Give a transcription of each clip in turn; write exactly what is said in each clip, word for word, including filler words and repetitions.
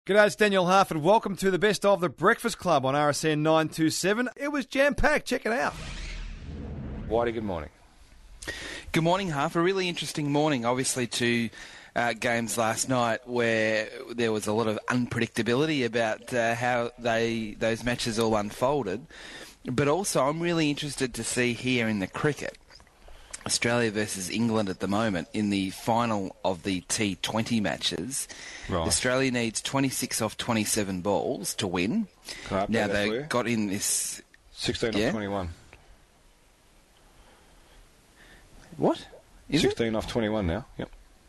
G'day, it's Daniel Harford. Welcome to the best of the Breakfast Club on R S N nine two seven. It was jam-packed. Check it out. Whitey, good morning. Good morning, Harf. A really interesting morning, obviously, two uh, games last night where there was a lot of unpredictability about uh, how they those matches all unfolded. But also, I'm really interested to see here in the cricket, Australia versus England at the moment in the final of the T twenty matches. Right. Australia needs twenty-six off twenty-seven balls to win. Can I update now that they for you? got in this sixteen yeah? off twenty-one. What? Is sixteen it? off twenty-one now. Yep.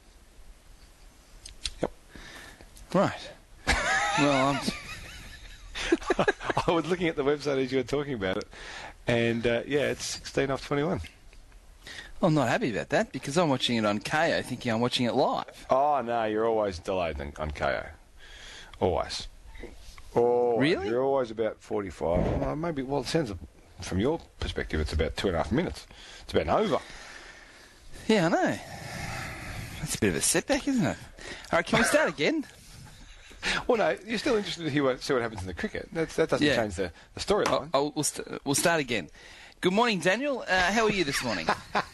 Yep. Right. Well, I'm... I was looking at the website as you were talking about it, and uh, yeah, it's sixteen off twenty-one. I'm not happy about that because I'm watching it on K O thinking I'm watching it live. Oh, no, you're always delayed on K O. Always. Oh, really? You're always about forty-five. Well, maybe, well, it sounds, from your perspective, it's about two and a half minutes. It's about an over. Yeah, I know. That's a bit of a setback, isn't it? All right, can we start again? Well, no, you're still interested to hear what, see what happens in the cricket. That's, that doesn't yeah. change the, the storyline. Oh, oh, we'll, st- we'll start again. Good morning, Daniel. Uh, how are you this morning?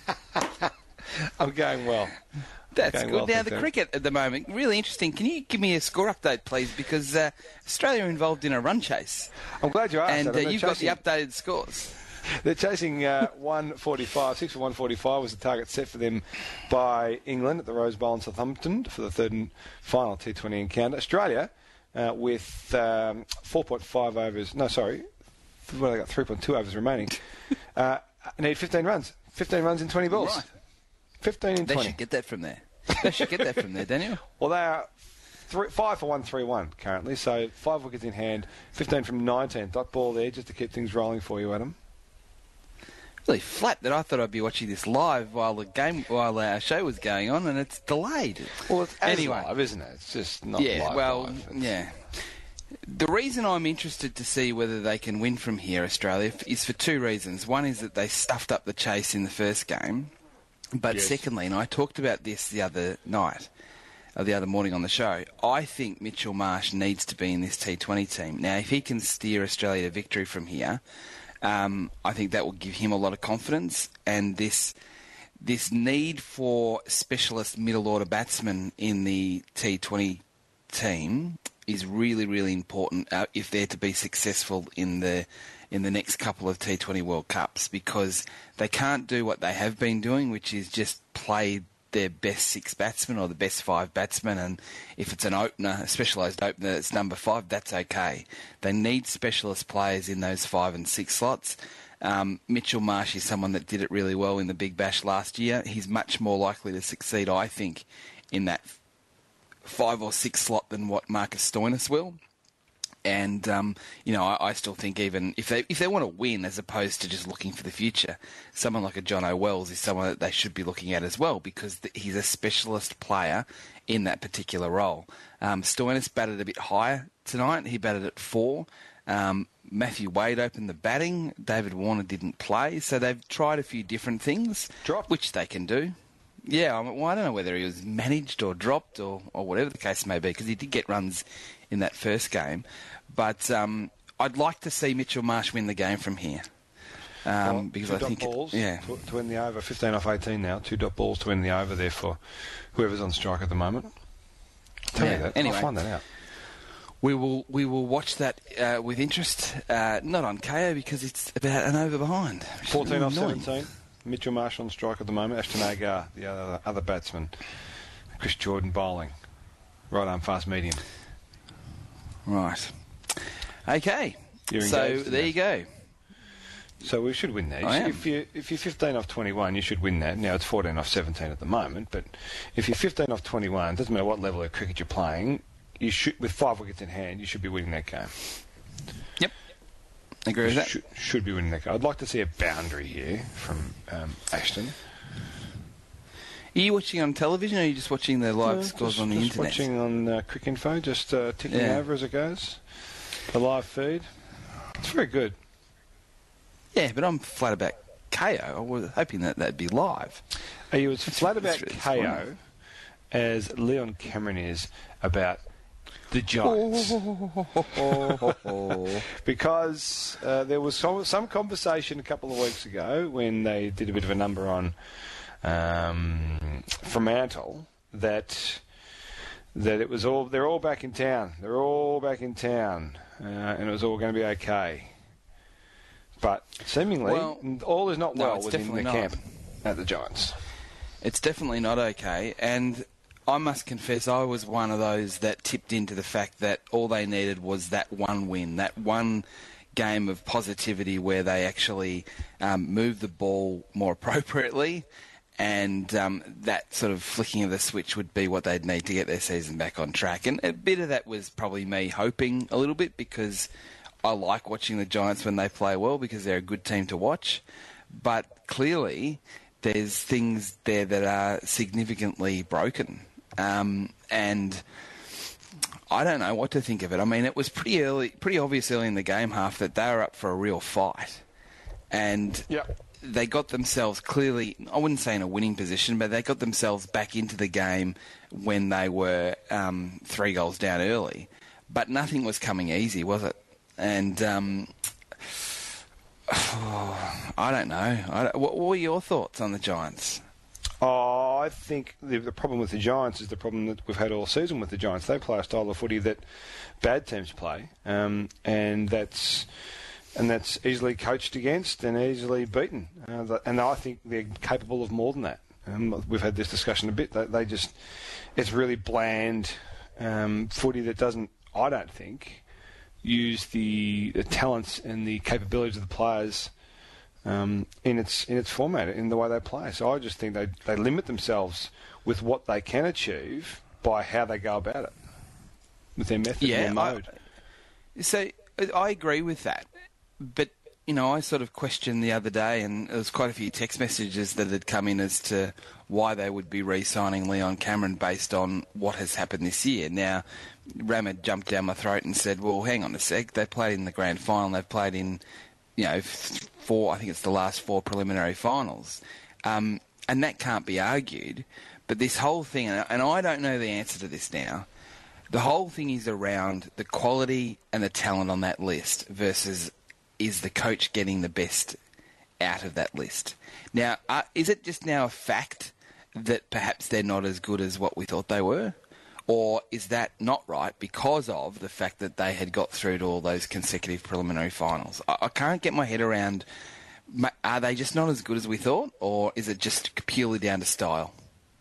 I'm going well. That's going good. well, now, the you. cricket at the moment, really interesting. Can you give me a score update, please? Because uh, Australia are involved in a run chase. I'm glad you asked and, that. And uh, uh, you've chasing, got the updated scores. They're chasing uh, one forty-five. Six for one forty-five was the target set for them by England at the Rose Bowl in Southampton for the third and final T twenty encounter. Australia, uh, with um, four point five overs... No, sorry. Well, they got three point two overs remaining. uh, need fifteen runs. fifteen runs in twenty balls. Right. fifteen in they twenty. They should get that from there. They should get that from there, Daniel. Well, they are three, five for one, three one currently, so five wickets in hand, fifteen from nineteen. Dot ball there just to keep things rolling for you, Adam. Really flat that I thought I'd be watching this live while the game, while our show was going on, and it's delayed. Well, it's as anyway, live, isn't it? It's just not yeah, live. well, live. yeah. The reason I'm interested to see whether they can win from here, Australia, is for two reasons. One is that they stuffed up the chase in the first game. But yes. secondly, and I talked about this the other night, or the other morning on the show, I think Mitchell Marsh needs to be in this T twenty team. Now, if he can steer Australia to victory from here, um, I think that will give him a lot of confidence. And this this need for specialist middle-order batsmen in the T twenty team is really, really important uh, if they're to be successful in the in the next couple of T twenty World Cups, because they can't do what they have been doing, which is just play their best six batsmen or the best five batsmen, and if it's an opener, a specialised opener that's number five, that's okay. They need specialist players in those five and six slots. Um, Mitchell Marsh is someone that did it really well in the Big Bash last year. He's much more likely to succeed, I think, in that five or six slot than what Marcus Stoinis will. And, um, you know, I, I still think even if they if they want to win as opposed to just looking for the future, someone like a John O'Wells is someone that they should be looking at as well, because th- he's a specialist player in that particular role. Um, Stoinis batted a bit higher tonight. He batted at four. Um, Matthew Wade opened the batting. David Warner didn't play. So they've tried a few different things, Dropped. which they can do. Yeah, I, mean, well, I don't know whether he was managed or dropped or, or whatever the case may be, because he did get runs in that first game. But um, I'd like to see Mitchell Marsh win the game from here. Um, well, because two I dot think balls it, yeah. to, to win the over, fifteen off eighteen now, two dot balls to win the over there for whoever's on strike at the moment. Tell yeah. me that. Anyway, I'll find that out. We will we will watch that uh, with interest, uh, not on K O because it's about an over behind. fourteen off annoying. seventeen. Mitchell Marsh on strike at the moment. Ashton Agar, the other, other batsman. Chris Jordan bowling. Right arm fast medium. Right. Okay. You're so engaged in there that. you go. So we should win that. I am. If you if you're fifteen off twenty-one, you should win that. Now it's fourteen off seventeen at the moment, but if you're fifteen off twenty-one, doesn't matter what level of cricket you're playing, you should, with five wickets in hand, you should be winning that game. Yep. Agree with You that. should, should be winning that game. I'd like to see a boundary here from um, Ashton. Are you watching on television or are you just watching the live Uh, scores just, on the just internet? watching on uh, Cricinfo, just uh, ticking Yeah. over as it goes. The live feed. It's very good. Yeah, but I'm flat about K O. I was hoping that that'd be live. Are you as That's- flat about that's really K O disappointing. as Leon Cameron is about the Giants. Because uh, there was some, some conversation a couple of weeks ago when they did a bit of a number on um, Fremantle that that it was all they're all back in town. They're all back in town, uh, and it was all going to be okay. But seemingly, well, all is not no, well within the not. camp at the Giants. It's definitely not okay, and I must confess I was one of those that tipped into the fact that all they needed was that one win, that one game of positivity where they actually um, moved the ball more appropriately, and um, that sort of flicking of the switch would be what they'd need to get their season back on track. And a bit of that was probably me hoping a little bit, because I like watching the Giants when they play well because they're a good team to watch. But clearly there's things there that are significantly broken. Um, and I don't know what to think of it. I mean, it was pretty early, pretty obvious early in the game half that they were up for a real fight. And Yep. they got themselves clearly, I wouldn't say in a winning position, but they got themselves back into the game when they were um, three goals down early. But nothing was coming easy, was it? And um, oh, I don't know. I don't, what, what were your thoughts on the Giants? Oh, I think the, the problem with the Giants is the problem that we've had all season with the Giants. They play a style of footy that bad teams play, um, and that's and that's easily coached against and easily beaten. Uh, and I think they're capable of more than that. Um, we've had this discussion a bit. They, they just, it's really bland um, footy that doesn't, I don't think, use the, the talents and the capabilities of the players um, in its in its format, in the way they play. So I just think they they limit themselves with what they can achieve by how they go about it, with their method yeah, and their mode. I, so I agree with that, but you know, I sort of questioned the other day, and there was quite a few text messages that had come in as to why they would be re-signing Leon Cameron based on what has happened this year. Now, Ram had jumped down my throat and said, well, hang on a sec, they played in the grand final, they've played in, you know, four, I think it's the last four preliminary finals. Um, and that can't be argued. But this whole thing, and I don't know the answer to this now, the whole thing is around the quality and the talent on that list versus is the coach getting the best out of that list. Now, uh, is it just now a fact that perhaps they're not as good as what we thought they were? Or is that not right because of the fact that they had got through to all those consecutive preliminary finals? I, I can't get my head around, are they just not as good as we thought? Or is it just purely down to style?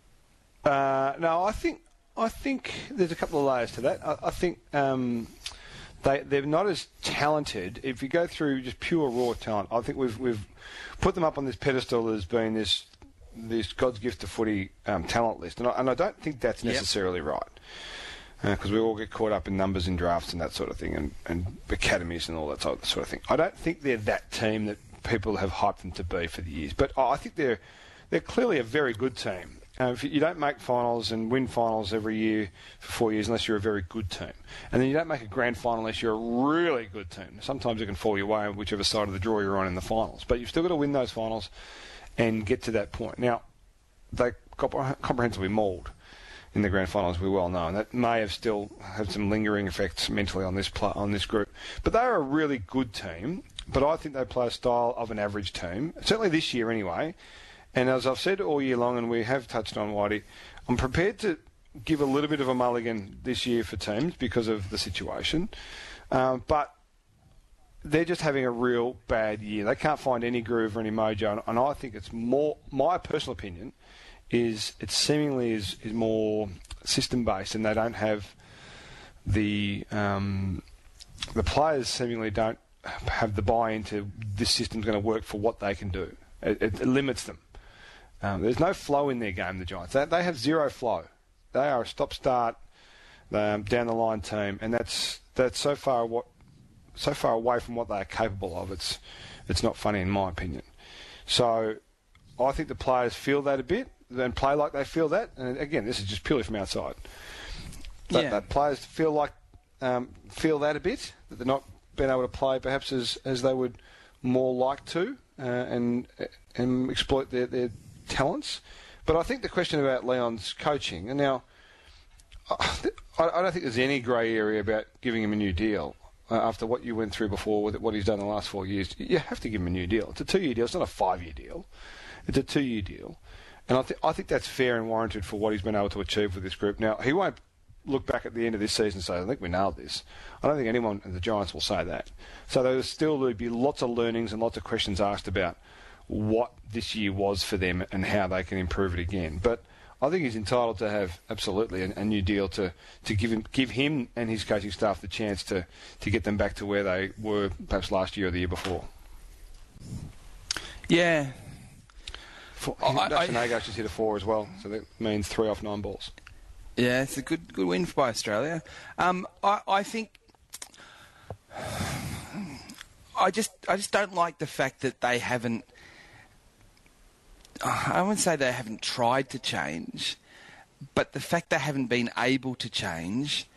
Uh, no, I think I think there's a couple of layers to that. I, I think um, they they're not as talented. If you go through just pure raw talent, I think we've we've put them up on this pedestal as being this this God's gift to footy um, talent list, and I, and I don't think that's necessarily yep. right, because uh, we all get caught up in numbers in drafts and that sort of thing, and, and academies and all that sort of thing. I don't think they're that team that people have hyped them to be for the years, but I think they're they're clearly a very good team. Uh, if you don't make finals and win finals every year for four years unless you're a very good team. And then you don't make a grand final unless you're a really good team. Sometimes it can fall your way on whichever side of the draw you're on in the finals. But you've still got to win those finals and get to that point. Now, they got comprehensively mauled in the grand final, as we well know, and that may have still had some lingering effects mentally on this pl- on this group. But they are a really good team, but I think they play a style of an average team, certainly this year anyway. And as I've said all year long, and we have touched on Whitey, I'm prepared to give a little bit of a mulligan this year for teams because of the situation. Um, but they're just having a real bad year. They can't find any groove or any mojo. And, and I think it's more, my personal opinion, is it seemingly is, is more system-based, and they don't have the, um, the players seemingly don't have the buy-in to this system's going to work for what they can do. It, it, it limits them. Um, there's no flow in their game, the Giants. They, they have zero flow. They are a stop-start, um, down-the-line team, and that's that's so far what so far away from what they are capable of. It's it's not funny, in my opinion. So I think the players feel that a bit and play like they feel that. And again, this is just purely from outside. But yeah. that players feel like um, feel that a bit, that they're not being able to play perhaps as, as they would more like to, uh, and and exploit their, their talents. But I think the question about Leon's coaching, and now I, I don't think there's any grey area about giving him a new deal. Uh, after what you went through before with what he's done in the last four years, you have to give him a new deal. It's a two-year deal. It's not a five-year deal. It's a two-year deal. And I, th- I think that's fair and warranted for what he's been able to achieve with this group. Now, he won't look back at the end of this season and say, I think we nailed this. I don't think anyone in the Giants will say that. So there'll still be lots of learnings and lots of questions asked about what this year was for them and how they can improve it again. But I think he's entitled to have absolutely a, a new deal to, to give him give him and his coaching staff the chance to, to get them back to where they were perhaps last year or the year before. Yeah. For, Dustin Agos just hit a four as well, so that means three off nine balls. Yeah, it's a good good win by Australia. Um, I, I think I just I just don't like the fact that they haven't. I wouldn't say they haven't tried to change, but the fact they haven't been able to change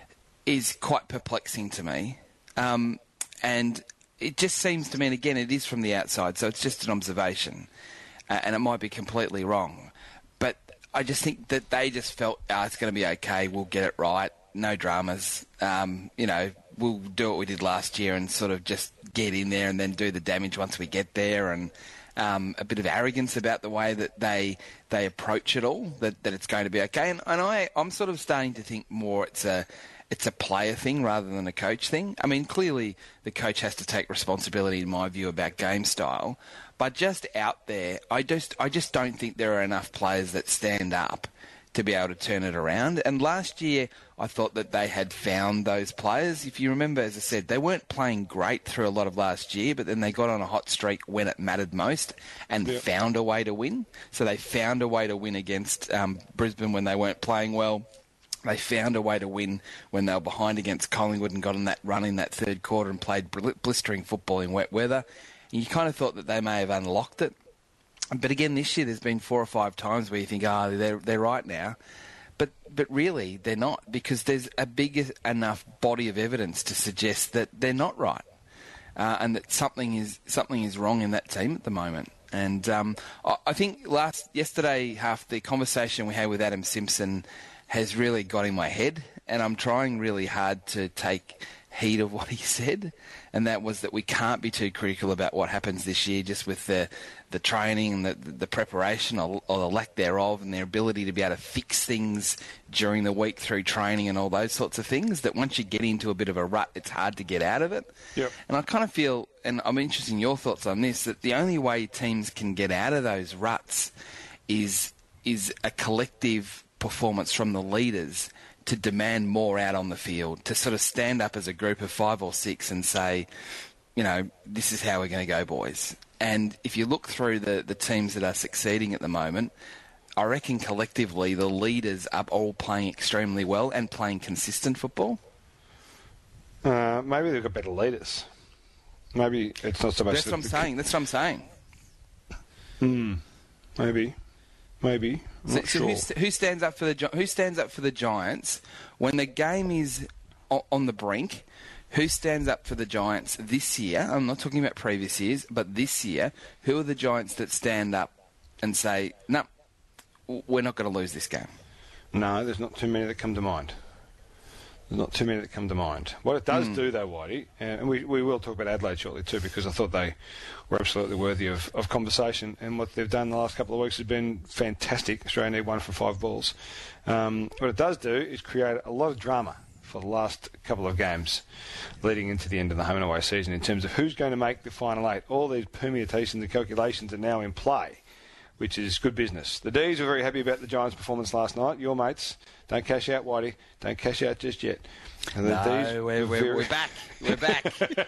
is quite perplexing to me. Um, and it just seems to me, and again, it is from the outside, so it's just an observation, uh, and it might be completely wrong. But I just think that they just felt, oh, it's going to be okay, we'll get it right, no dramas, um, you know, we'll do what we did last year and sort of just get in there and then do the damage once we get there, and Um, a bit of arrogance about the way that they they approach it all, that, that it's going to be okay. And, and I, I'm sort of starting to think more it's a it's a player thing rather than a coach thing. I mean, clearly the coach has to take responsibility, in my view, about game style. But just out there, I just I just don't think there are enough players that stand up to be able to turn it around. And last year, I thought that they had found those players. If you remember, as I said, they weren't playing great through a lot of last year, but then they got on a hot streak when it mattered most and yep. found a way to win. So they found a way to win against um, Brisbane when they weren't playing well. They found a way to win when they were behind against Collingwood and got on that run in that third quarter and played blistering football in wet weather. And you kind of thought that they may have unlocked it. But again, this year there's been four or five times where you think, oh, they're they're right now. But but really, they're not, because there's a big enough body of evidence to suggest that they're not right, uh, and that something is something is wrong in that team at the moment. And um, I, I think last yesterday, half the conversation we had with Adam Simpson has really got in my head, and I'm trying really hard to take heed of what he said, and that was that we can't be too critical about what happens this year, just with the the training and the, the preparation or, or the lack thereof, and their ability to be able to fix things during the week through training and all those sorts of things, that once you get into a bit of a rut, it's hard to get out of it. Yep. And I kind of feel, and I'm interested in your thoughts on this, that the only way teams can get out of those ruts is is a collective performance from the leaders to demand more out on the field, to sort of stand up as a group of five or six and say, you know, this is how we're going to go, boys. And if you look through the, the teams that are succeeding at the moment, I reckon collectively the leaders are all playing extremely well and playing consistent football. Uh, maybe they've got better leaders. Maybe it's not so much... That's what I'm saying. That's what I'm saying. Hmm. Maybe. Maybe. I'm so, not so sure. who, who stands up for the who stands up for the Giants when the game is o- on the brink? Who stands up for the Giants this year? I'm not talking about previous years, but this year. Who are the Giants that stand up and say, "No, we're not going to lose this game"? No, there's not too many that come to mind. There's not too many that come to mind. What it does mm. do, though, Whitey, and we we will talk about Adelaide shortly too, because I thought they were absolutely worthy of, of conversation, and what they've done the last couple of weeks has been fantastic. Australia need one from five balls. Um, what it does do is create a lot of drama for the last couple of games leading into the end of the home and away season in terms of who's going to make the final eight. All these permutations and calculations are now in play, which is good business. The D's were very happy about the Giants' performance last night. Your mates, don't cash out, Whitey. Don't cash out just yet. And the no, D's we're, we're, very... we're back. We're back.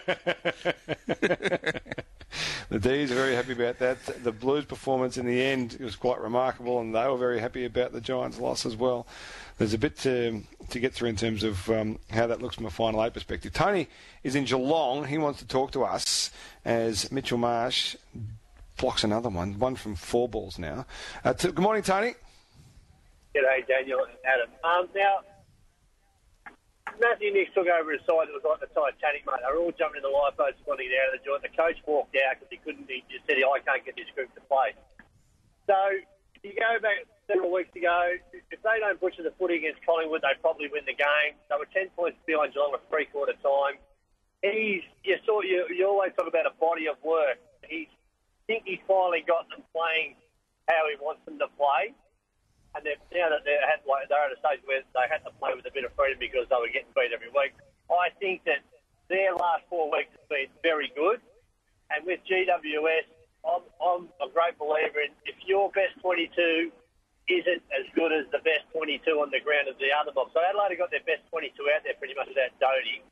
The D's are very happy about that. The Blues' performance in the end was quite remarkable, and they were very happy about the Giants' loss as well. There's a bit to, to get through in terms of um, how that looks from a final eight perspective. Tony is in Geelong. He wants to talk to us as Mitchell Marsh blocks another one, one from four balls now. Uh, t- good morning, Tony. G'day, Daniel and Adam. Um, now, Matthew Nicks took over a side that was like the Titanic, mate. They were all jumping in the lifeboats wanting to get out of the joint. The coach walked out because he couldn't. He just said, I can't get this group to play. So, you go back several weeks ago, if they don't butcher the footy against Collingwood, they probably win the game. They were ten points behind Geelong at three-quarter time. He's, you, saw, you, you always talk about a body of work. He's, I think he's finally got them playing how he wants them to play. And now that they're at, like, they're at a stage where they had to play with a bit of freedom because they were getting beat every week, I think that their last four weeks have been very good. And with G W S, I'm, I'm a great believer in if your best twenty-two isn't as good as the best twenty-two on the ground as the other box. So Adelaide have got their best twenty-two out there pretty much without Doty.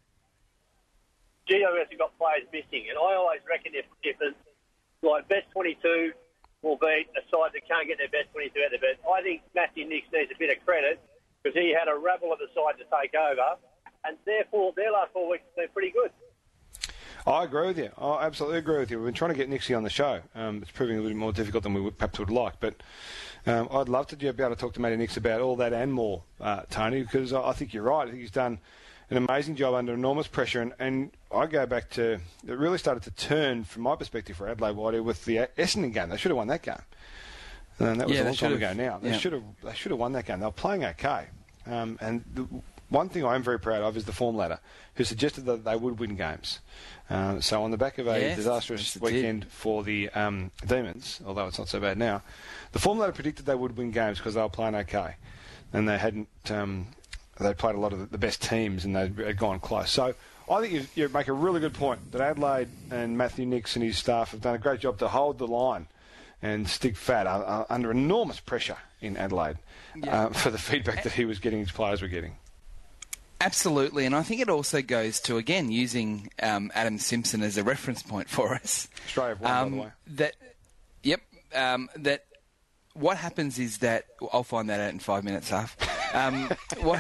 G W S have got players missing. And I always reckon if, if it's like best twenty-two will beat a side that can't get their best twenty-two out there. But I think Matthew Nicks needs a bit of credit because he had a rabble of the side to take over, and therefore their last four weeks have been pretty good. I agree with you. I absolutely agree with you. We've been trying to get Nixie on the show. Um, it's proving a little more difficult than we would, perhaps would like. But um, I'd love to be able to talk to Matty Nix about all that and more, uh, Tony, because I think you're right. I think he's done an amazing job under enormous pressure. And, and I go back to, it really started to turn, from my perspective, for Adelaide White with the Essendon game. They should have won that game. And that was yeah, a long time ago have. now. They yeah. should have they should have won that game. They were playing okay. Um, and the one thing I'm very proud of is the form ladder, who suggested that they would win games. Uh, so on the back of a yes, disastrous weekend did. for the um, Demons, although it's not so bad now, the form ladder predicted they would win games because they were playing okay. And they hadn't... Um, they played a lot of the best teams and they had gone close. So I think you, you make a really good point that Adelaide and Matthew Nicks and his staff have done a great job to hold the line and stick fat uh, uh, under enormous pressure in Adelaide yeah. uh, for the feedback that he was getting, his players were getting. Absolutely, and I think it also goes to, again, using um, Adam Simpson as a reference point for us. Australia have won, um, by the way. That, yep, um, that what happens is that... I'll find that out in five minutes, half. Um, what,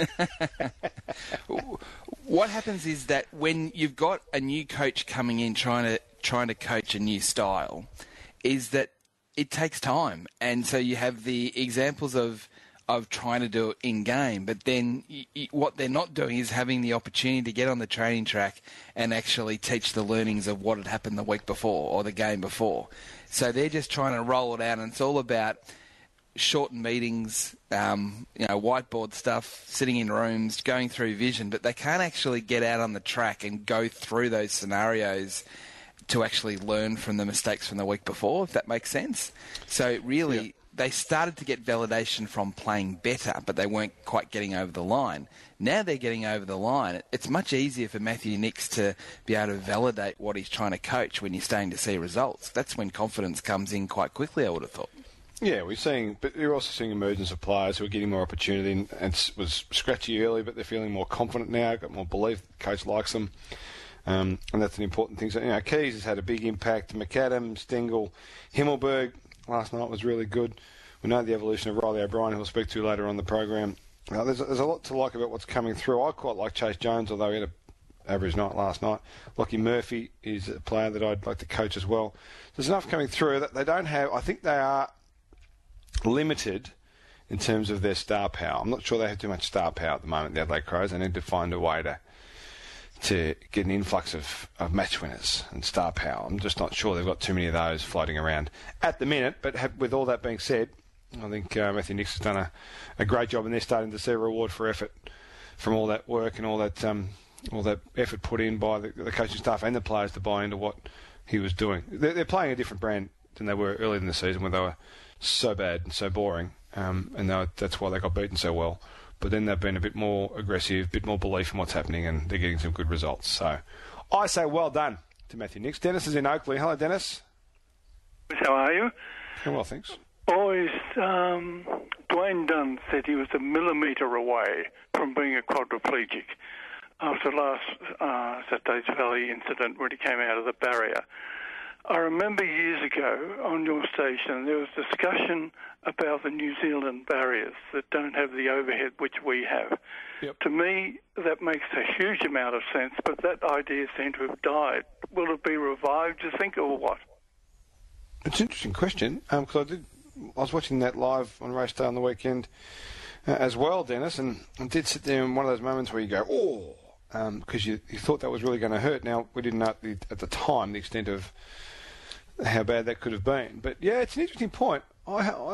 what happens is that when you've got a new coach coming in trying to trying to coach a new style, is that it takes time. And so you have the examples of... of trying to do it in-game, but then y- y- what they're not doing is having the opportunity to get on the training track and actually teach the learnings of what had happened the week before or the game before. So they're just trying to roll it out, and it's all about shortened meetings, um, you know, whiteboard stuff, sitting in rooms, going through vision, but they can't actually get out on the track and go through those scenarios to actually learn from the mistakes from the week before, if that makes sense. So really... Yeah. They started to get validation from playing better, but they weren't quite getting over the line. Now they're getting over the line. It's much easier for Matthew Nicks to be able to validate what he's trying to coach when you're starting to see results. That's when confidence comes in quite quickly, I would have thought. Yeah, we're seeing, but you're also seeing emergence of players who are getting more opportunity and, and it was scratchy early, but they're feeling more confident now, got more belief. The coach likes them. Um, and that's an important thing. So, you know, Keys has had a big impact. McAdam, Stengel, Himmelberg last night was really good. We know the evolution of Riley O'Brien, who we'll speak to later on the program. Uh, there's, there's a lot to like about what's coming through. I quite like Chase Jones, although he had an average night last night. Lockie Murphy is a player that I'd like to coach as well. There's enough coming through that they don't have... I think they are limited in terms of their star power. I'm not sure they have too much star power at the moment, the Adelaide Crows. They need to find a way to... to get an influx of, of match winners and star power. I'm just not sure they've got too many of those floating around at the minute. But have, with all that being said, I think uh, Matthew Nicks has done a, a great job, and they're starting to see a reward for effort from all that work and all that um, all that effort put in by the, the coaching staff and the players to buy into what he was doing. They're, they're playing a different brand than they were earlier in the season when they were so bad and so boring, um, and they were, that's why they got beaten so well. But then they've been a bit more aggressive, a bit more belief in what's happening, and they're getting some good results. So I say well done to Matthew Nicks. Dennis is in Oakley. Hello, Dennis. How are you? Oh, well, thanks. Boys, um, Dwayne Dunn said he was a millimetre away from being a quadriplegic after last uh, Saturday's Valley incident when he came out of the barrier. I remember years ago on your station there was discussion about the New Zealand barriers that don't have the overhead which we have. Yep. To me, that makes a huge amount of sense, but that idea seemed to have died. Will it be revived, do you think, or what? It's an interesting question, because um, I did. I was watching that live on Race Day on the weekend uh, as well, Dennis, and I did sit there in one of those moments where you go, oh, because um, you, you thought that was really going to hurt. Now, we didn't know at the, at the time the extent of how bad that could have been. But, yeah, it's an interesting point. I, I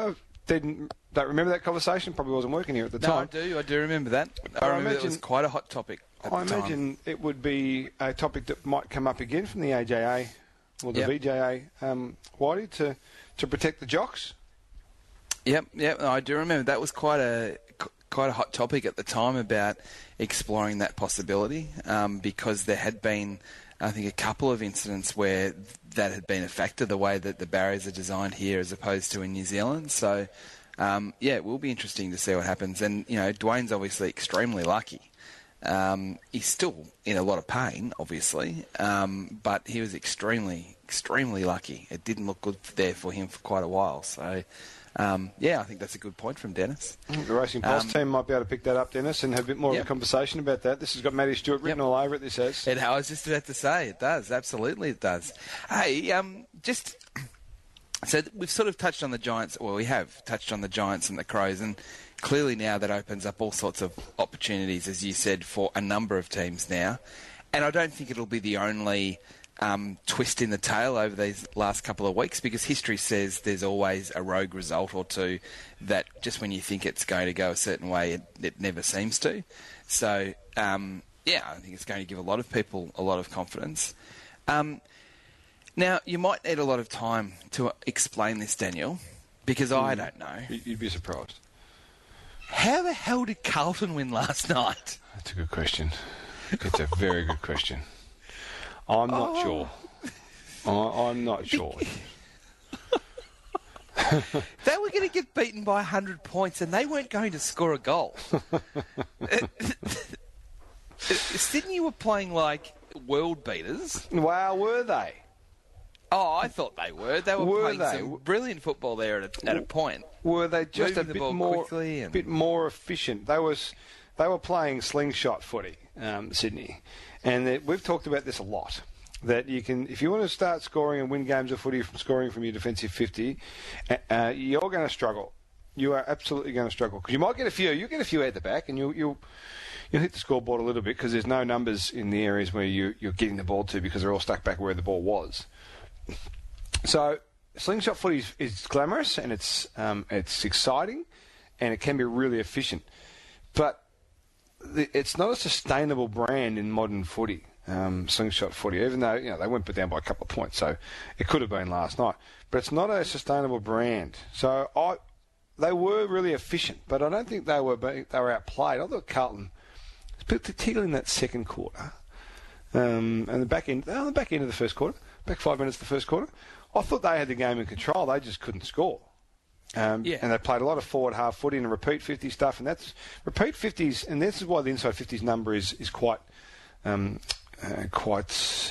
didn't don't remember that conversation. Probably wasn't working here at the No, time. I do. I do remember that. I, I remember imagine- it was quite a hot topic at I the time. imagine it would be a topic that might come up again from the A J A or the Yep. V J A, um, Whitey, to, to protect the jocks. Yep, yep. I do remember that was quite a quite a hot topic at the time about exploring that possibility um, because there had been, I think, a couple of incidents where that had been a factor, the way that the barriers are designed here as opposed to in New Zealand. So, um, yeah, it will be interesting to see what happens. And, you know, Dwayne's obviously extremely lucky. Um, he's still in a lot of pain, obviously, um, but he was extremely, extremely lucky. It didn't look good there for him for quite a while. So, um, yeah, I think that's a good point from Dennis. The Racing Pulse Um, team might be able to pick that up, Dennis, and have a bit more Yep. of a conversation about that. This has got Matty Stewart written Yep. all over it, this has. And I was just about to say, it does. Absolutely it does. Hey, um, just... So we've sort of touched on the Giants, well, we have touched on the Giants and the Crows, and clearly now that opens up all sorts of opportunities, as you said, for a number of teams now. And I don't think it'll be the only um, twist in the tail over these last couple of weeks, because history says there's always a rogue result or two that just when you think it's going to go a certain way, it, it never seems to. So, um, yeah, I think it's going to give a lot of people a lot of confidence. Um, now, you might need a lot of time to explain this, Daniel, because I don't know. You'd be surprised. How the hell did Carlton win last night? That's a good question. It's a very good question. I'm not Oh. sure. I, I'm not sure. They were going to get beaten by one hundred points and they weren't going to score a goal. Sydney were playing like world beaters. Wow, were they? Oh, I thought they were. They were, Were playing they? some brilliant football there at a, at a point. Were they just Moving a the bit ball more, quickly and- bit more efficient? They was, they were playing slingshot footy, um, Sydney, and that, we've talked about this a lot. That you can, if you want to start scoring and win games of footy from scoring from your defensive fifty, uh, you're going to struggle. You are absolutely going to struggle because you might get a few. You get a few at the back, and you'll you'll you'll hit the scoreboard a little bit because there's no numbers in the areas where you you're getting the ball to because they're all stuck back where the ball was. So slingshot footy is, is glamorous and it's um, it's exciting, and it can be really efficient, but the, it's not a sustainable brand in modern footy. Um, slingshot footy, even though you know they went down by a couple of points, so it could have been last night. But it's not a sustainable brand. So I, they were really efficient, but I don't think they were being, they were outplayed. I thought Carlton, particularly in that second quarter, um, and the back end, oh, the back end of the first quarter, back five minutes of the first quarter, I thought they had the game in control. They just couldn't score. Um, Yeah. And they played a lot of forward half footy and repeat fifty stuff, and that's repeat fifties, and this is why the inside fifties number is is quite. Um, Uh, quite,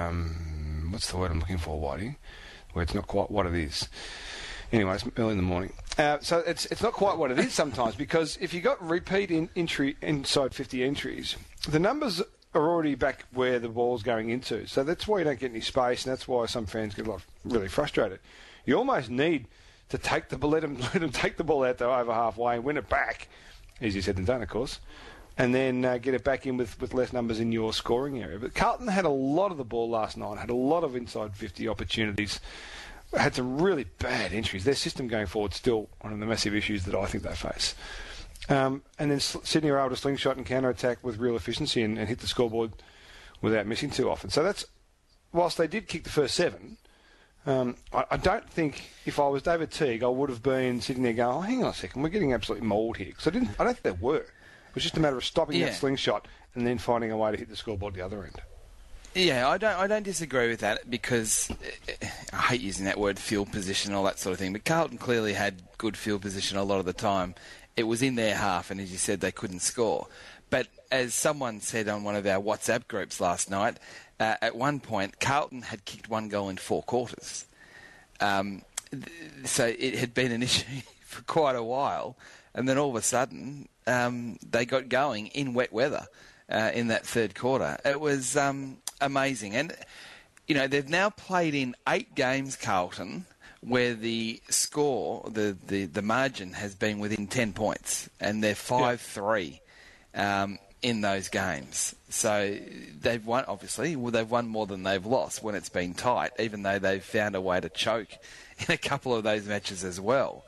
um, what's the word I'm looking for, Whitey? Where it's not quite what it is. Anyway, it's early in the morning. Uh, so it's it's not quite what it is sometimes because if you got repeat in, entry inside fifty entries, the numbers are already back where the ball's going into. So that's why you don't get any space, and that's why some fans get a lot really frustrated. You almost need to take the let them let them take the ball out to over halfway and win it back. Easier said than done, of course. And then uh, get it back in with, with less numbers in your scoring area. But Carlton had a lot of the ball last night, had a lot of inside fifty opportunities, had some really bad entries. Their system going forward is still one of the massive issues that I think they face. Um, and then Sydney were able to slingshot and counter-attack with real efficiency and, and hit the scoreboard without missing too often. So that's, whilst they did kick the first seven, um, I, I don't think if I was David Teague, I would have been sitting there going, oh, hang on a second, we're getting absolutely mauled here. Because I, didn't, I don't think they were. It was just a matter of stopping Yeah. that slingshot and then finding a way to hit the scoreboard the other end. Yeah, I don't. I don't disagree with that because uh, I hate using that word, field position, all that sort of thing. But Carlton clearly had good field position a lot of the time. It was in their half, and as you said, they couldn't score. But as someone said on one of our WhatsApp groups last night, uh, at one point Carlton had kicked one goal in four quarters. Um, th- so it had been an issue for quite a while, and then all of a sudden um, they got going in wet weather uh, in that third quarter. It was um, amazing. And, you know, they've now played in eight games, Carlton, where the score, the, the, the margin has been within ten points, and they're five three um, in those games. So they've won, obviously, well, they've won more than they've lost when it's been tight, even though they've found a way to choke in a couple of those matches as well.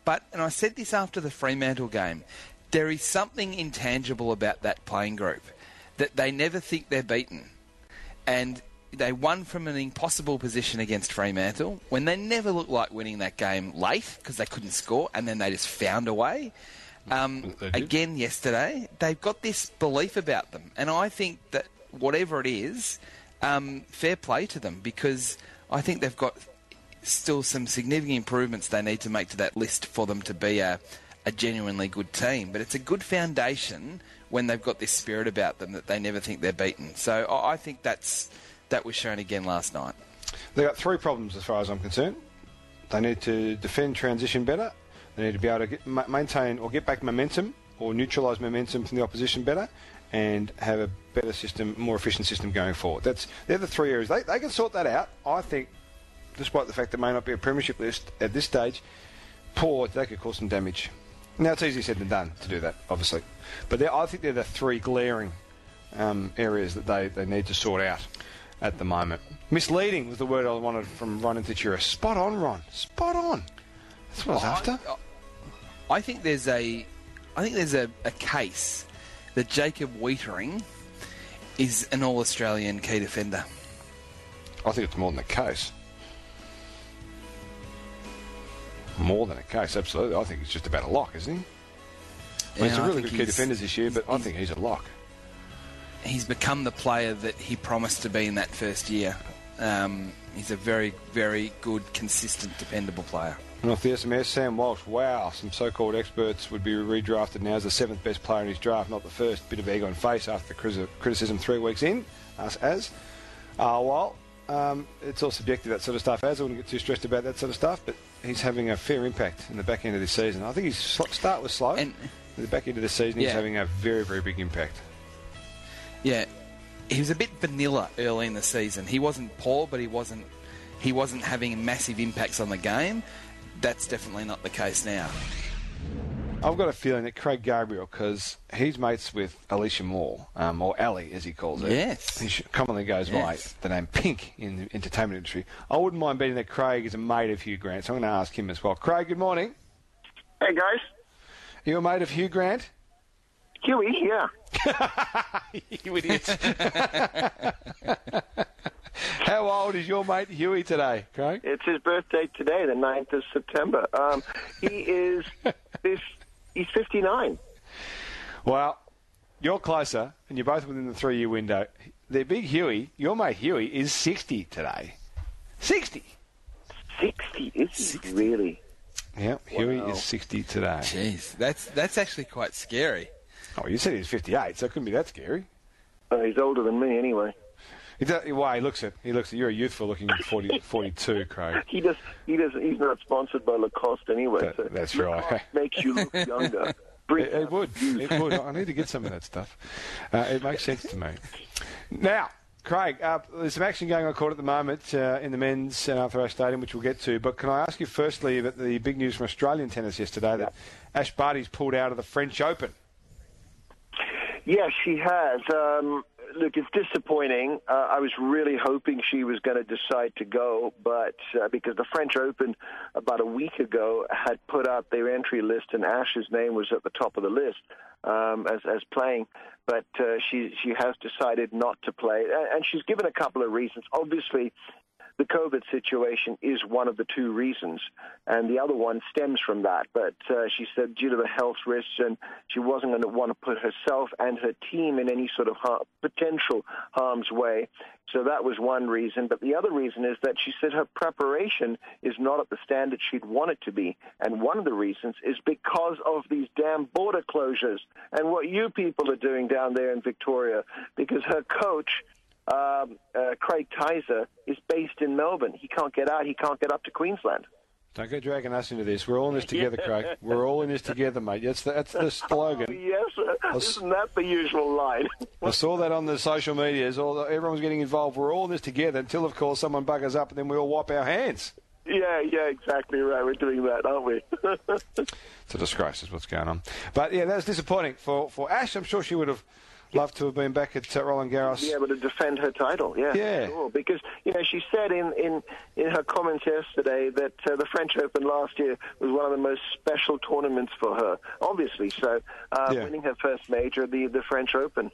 But, and I said this after the Fremantle game, there is something intangible about that playing group, that they never think they're beaten. And they won from an impossible position against Fremantle when they never looked like winning that game late because they couldn't score, and then they just found a way. Um, again yesterday, they've got this belief about them. And I think that whatever it is, um, fair play to them, because I think they've got still some significant improvements they need to make to that list for them to be a, a genuinely good team. But it's a good foundation when they've got this spirit about them that they never think they're beaten. So I think that's that was shown again last night. They've got three problems as far as I'm concerned. They need to defend transition better. They need to be able to get, ma- maintain or get back momentum or neutralise momentum from the opposition better, and have a better system, more efficient system going forward. That's They're the three areas. They, they can sort that out. I think, despite the fact there may not be a premiership list at this stage, poor, they could cause some damage. Now, it's easier said than done to do that, obviously. But I think they're the three glaring um, areas that they, they need to sort out at the moment. Misleading was the word I wanted from Ron Intachura. Spot on, Ron. Spot on. That's what I was after. I, I think there's a, I think there's a, a case that Jacob Weitering is an All-Australian key defender. I think it's more than a case. More than a case, absolutely. I think it's just about a lock, isn't he? I mean, Yeah, he's a I really think good key he's- defenders this year, but I he's- think he's a lock. He's become the player that he promised to be in that first year. Um, he's a very, very good, consistent, dependable player. And off the S M S, Sam Walsh, wow, some so-called experts would be redrafted now as the seventh best player in his draft, not the first. Bit of egg on face after the criti- criticism three weeks in, us as. Uh, well, um, it's all subjective, that sort of stuff, as I wouldn't get too stressed about that sort of stuff, but he's having a fair impact in the back end of this season. I think his sl- start was slow. And At the back end of the season, he's Yeah. having a very, very big impact. yeah, he was a bit vanilla early in the season. He wasn't poor, but he wasn't he wasn't having massive impacts on the game. That's definitely not the case now. I've got a feeling that Craig Gabriel, because he's mates with Alicia Moore, um, or Ali as he calls it. Yes. He sh- commonly goes Yes. by the name Pink in the entertainment industry. I wouldn't mind betting that Craig is a mate of Hugh Grant, so I'm going to ask him as well. Craig, good morning. Hey, guys. Are you a mate of Hugh Grant? Huey, yeah. You idiot. How old is your mate Huey today, Craig? It's his birthday today, the ninth of September. Um, he is this. He's fifty-nine. Well, you're closer, and you're both within the three-year window. The big Huey, your mate Huey, is sixty today. sixty. sixty, is he really? Yeah, Huey Wow. is sixty today. Jeez, that's that's actually quite scary. Oh, you said he was fifty-eight, so it couldn't be that scary. Uh, he's older than me, anyway. He does, well, he looks it. He looks it. You're a youthful-looking forty, forty-two, Craig. He does. He does. He's not sponsored by Lacoste anyway. That- so that's Lacoste right. Makes you look younger. Bring It, it would. It would. I need to get some of that stuff. Uh, it makes sense to me. Now, Craig, uh, there's some action going on court at the moment uh, in the men's uh, Arthur Ashe Stadium, which we'll get to. But can I ask you firstly about the big news from Australian tennis yesterday that Ash Barty's pulled out of the French Open? Yes, she has. Um, look, it's disappointing. Uh, I was really hoping she was going to decide to go, but uh, because the French Open about a week ago had put out their entry list, and Ash's name was at the top of the list um, as as playing. But uh, she she has decided not to play, and she's given a couple of reasons. Obviously, the COVID situation is one of the two reasons, and the other one stems from that. But uh, she said due to the health risks, and she wasn't going to want to put herself and her team in any sort of har- potential harm's way. So that was one reason. But the other reason is that she said her preparation is not at the standard she'd want it to be. And one of the reasons is because of these damn border closures and what you people are doing down there in Victoria, because her coach, Um, uh, Craig Tyser, is based in Melbourne. He can't get out. He can't get up to Queensland. Don't go dragging us into this. We're all in this together, Craig. We're all in this together, mate. That's the, that's the Oh, slogan. yes, uh, isn't that the usual line? I saw that on the social medias. All the, everyone's getting involved. We're all in this together until, of course, someone buggers up and then we all wipe our hands. yeah, yeah, exactly right. We're doing that, aren't we? It's a disgrace is what's going on. But, yeah, that's disappointing for, for Ash. I'm sure she would have love to have been back at uh, Roland Garros. Be able to defend her title, yeah. Yeah. Sure. Because, you know, she said in, in, in her comments yesterday that uh, the French Open last year was one of the most special tournaments for her, obviously. So uh, yeah. winning her first major, the, the French Open.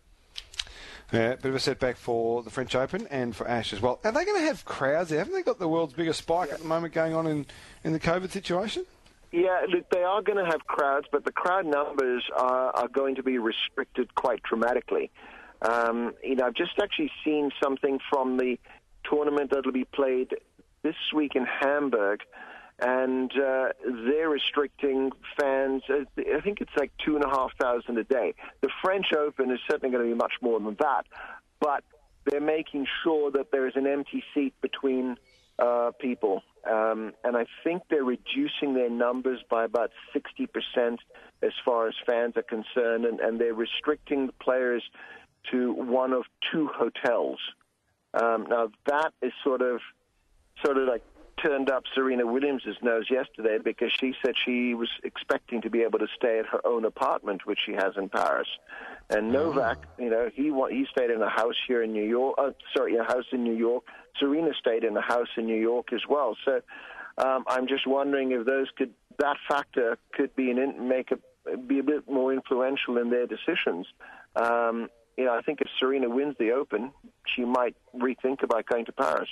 Yeah, bit of a setback for the French Open and for Ash as well. Are they going to have crowds there? Haven't they got the world's biggest spike yeah. at the moment going on in, in the COVID situation? Yeah, look, they are going to have crowds, but the crowd numbers are, are going to be restricted quite dramatically. Um, you know, I've just actually seen something from the tournament that will be played this week in Hamburg, and uh, they're restricting fans. Uh, I think it's like two and a half thousand a day. The French Open is certainly going to be much more than that, but they're making sure that there is an empty seat between uh, people. Um, and I think they're reducing their numbers by about sixty percent as far as fans are concerned, and, and they're restricting the players to one of two hotels. Um, now, that is sort of sort of like turned up Serena Williams' nose yesterday, because she said she was expecting to be able to stay at her own apartment, which she has in Paris. And Novak, you know, he he stayed in a house here in New York. Uh, sorry, a house in New York. Serena stayed in a house in New York as well. So um, I'm just wondering if those could that factor could be an in, make a be a bit more influential in their decisions. Um, you know, I think if Serena wins the Open, she might rethink about going to Paris.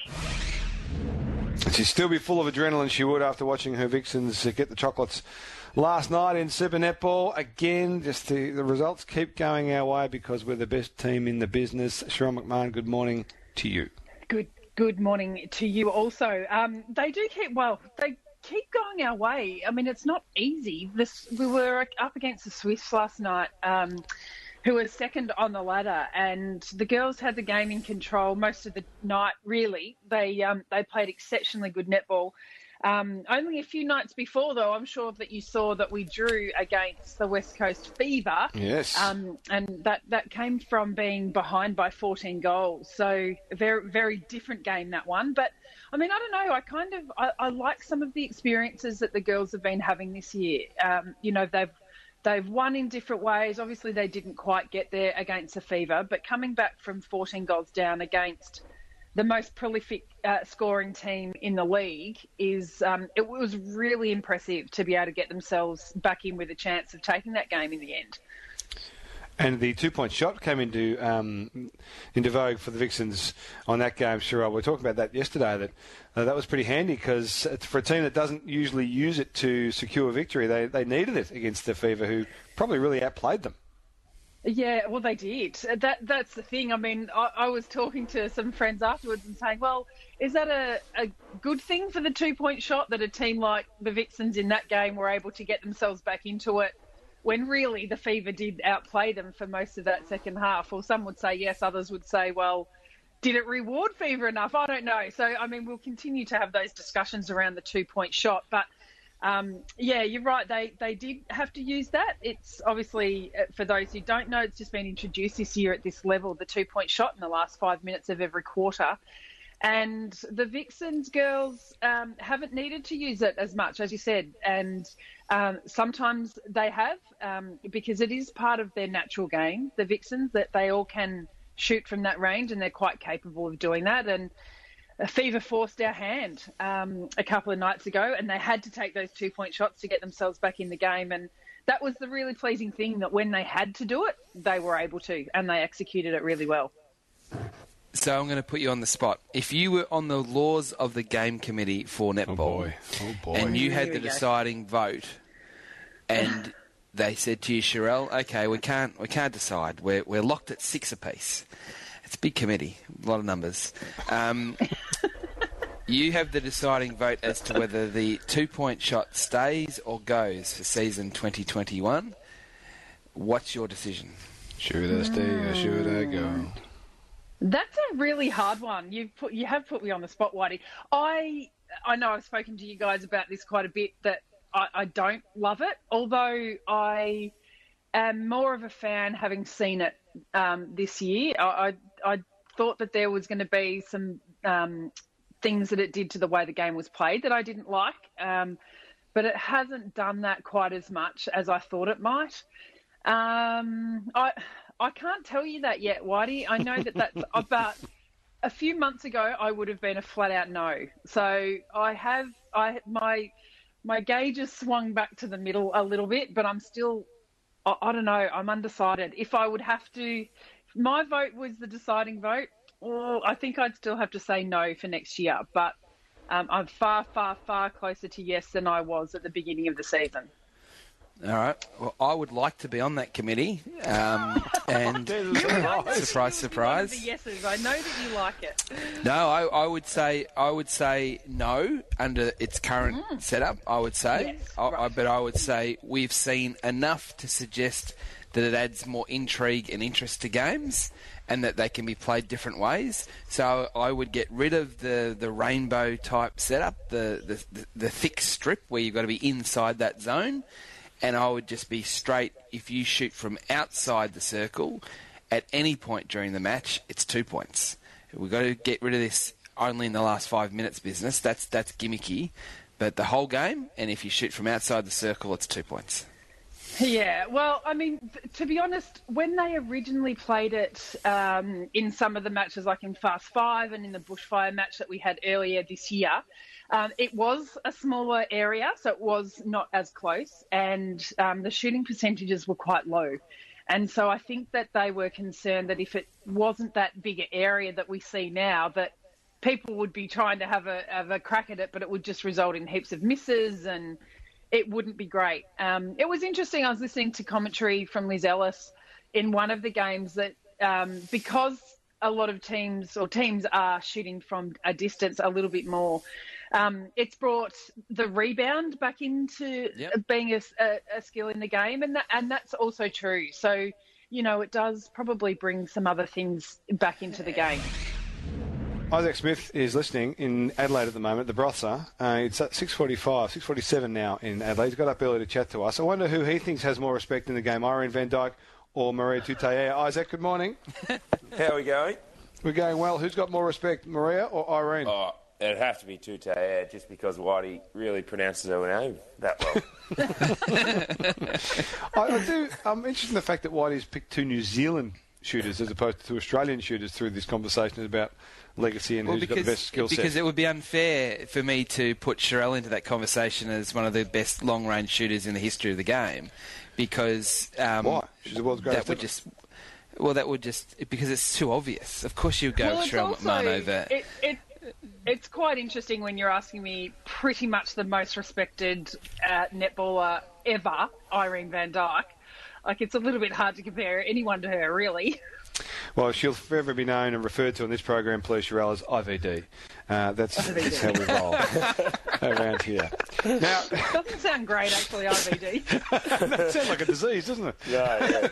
She'd still be full of adrenaline, she would, after watching her Vixens get the chocolates last night in Super Netball. Again, just the, the results keep going our way because we're the best team in the business. Cheryl McMahon, good morning to you. Good good morning to you also. Um, they do keep, well, they keep going our way. I mean, it's not easy. This We were up against the Swiss last night, um, who was second on the ladder, and the girls had the game in control most of the night, really. They um, they played exceptionally good netball. Um, only a few nights before, though, I'm sure that you saw that we drew against the West Coast Fever. Yes. Um, and that, that came from being behind by fourteen goals. So a very, very different game, that one. But, I mean, I don't know. I kind of I, I like some of the experiences that the girls have been having this year. Um, you know, they've They've won in different ways. Obviously, they didn't quite get there against the Fever, but coming back from fourteen goals down against the most prolific uh, scoring team in the league is um, it was really impressive to be able to get themselves back in with a chance of taking that game in the end. And the two-point shot came into um, into vogue for the Vixens on that game, Cheryl. We were talking about that yesterday, that uh, that was pretty handy because for a team that doesn't usually use it to secure victory, they, they needed it against the Fever, who probably really outplayed them. Yeah, well, they did. That That's the thing. I mean, I, I was talking to some friends afterwards and saying, well, is that a, a good thing for the two-point shot that a team like the Vixens in that game were able to get themselves back into it, when really the Fever did outplay them for most of that second half? Well, some would say yes, others would say, well, did it reward Fever enough? I don't know. So, I mean, we'll continue to have those discussions around the two-point shot. But, um, yeah, you're right. They they did have to use that. It's obviously, for those who don't know, it's just been introduced this year at this level, the two-point shot in the last five minutes of every quarter. And the Vixens girls um, haven't needed to use it as much, as you said. And um, sometimes they have, um, because it is part of their natural game, the Vixens, that they all can shoot from that range, and they're quite capable of doing that. And Fever forced our hand um, a couple of nights ago, and they had to take those two-point shots to get themselves back in the game. And that was the really pleasing thing, that when they had to do it, they were able to, and they executed it really well. So I'm going to put you on the spot. If you were on the laws of the game committee for netball, oh boy. Oh boy. and you had Here the we go. deciding vote, and they said to you, Cheryl, okay, we can't we can't decide. We're we're locked at six apiece. It's a big committee, a lot of numbers. Um, you have the deciding vote as to whether the two-point shot stays or goes for season twenty twenty-one. What's your decision? Should I stay or should I go? That's a really hard one. You've put, you have put me on the spot, Whitey. I I know I've spoken to you guys about this quite a bit, that I, I don't love it, although I am more of a fan having seen it um, this year. I, I, I thought that there was going to be some um, things that it did to the way the game was played that I didn't like, um, but it hasn't done that quite as much as I thought it might. Um, I I can't tell you that yet, Whitey. I know that that's about a few months ago. I would have been a flat out no. So I have I my my gauge has swung back to the middle a little bit, but I'm still I, I don't know. I'm undecided. If I would have to, if my vote was the deciding vote. Oh, I think I'd still have to say no for next year, but um, I'm far, far, far closer to yes than I was at the beginning of the season. All right. Well, I would like to be on that committee. Um, and surprise, surprise. The yeses. I know that you like it. No, I, I would say I would say no under its current mm. setup. I would say, yes, I, right. I, but I would say we've seen enough to suggest that it adds more intrigue and interest to games, and that they can be played different ways. So I would get rid of the, the rainbow type setup, the, the the the thick strip where you've got to be inside that zone. And I would just be straight, if you shoot from outside the circle at any point during the match, it's two points. We've got to get rid of this only in the last five minutes business. That's that's gimmicky. But the whole game, and if you shoot from outside the circle, it's two points. Yeah, well, I mean, th- to be honest, when they originally played it um, in some of the matches, like in Fast Five and in the Bushfire match that we had earlier this year, um, it was a smaller area, so it was not as close, and um, the shooting percentages were quite low. And so I think that they were concerned that if it wasn't that bigger area that we see now, that people would be trying to have a, have a crack at it, but it would just result in heaps of misses and it wouldn't be great. Um, it was interesting. I was listening to commentary from Liz Ellis in one of the games that um, because a lot of teams or teams are shooting from a distance a little bit more, um, it's brought the rebound back into yep. being a, a, a skill in the game, and that, and that's also true. So, you know, it does probably bring some other things back into the game. Isaac Smith is listening in Adelaide at the moment, the Brother. Uh, it's at six forty-five, six forty-seven now in Adelaide. He's got up early to chat to us. I wonder who he thinks has more respect in the game, Irene van Dijk or Maria Tutaia. Isaac, good morning. How are we going? We're going well. Who's got more respect, Maria or Irene? Oh, it'd have to be Tutaia, just because Whitey really pronounces her name that well. I, I do. I'm interested in the fact that Whitey's picked two New Zealand shooters as opposed to two Australian shooters through this conversation about legacy and well, who's because, got the best skill set. Because it would be unfair for me to put Sherelle into that conversation as one of the best long-range shooters in the history of the game, because um, why? She's the world's greatest. That would just, well, that would just because it's too obvious. Of course, you'd go well, with Sherelle McMahon over. It, it, it's quite interesting when you're asking me pretty much the most respected uh, netballer ever, Irene van Dijk. Like, it's a little bit hard to compare anyone to her, really. Well, she'll forever be known and referred to on this program, please, Sherelle, as I V D. Uh, that's, that's how we roll around here. Now, doesn't sound great, actually, I V D. That sounds like a disease, doesn't it? Yeah, yeah,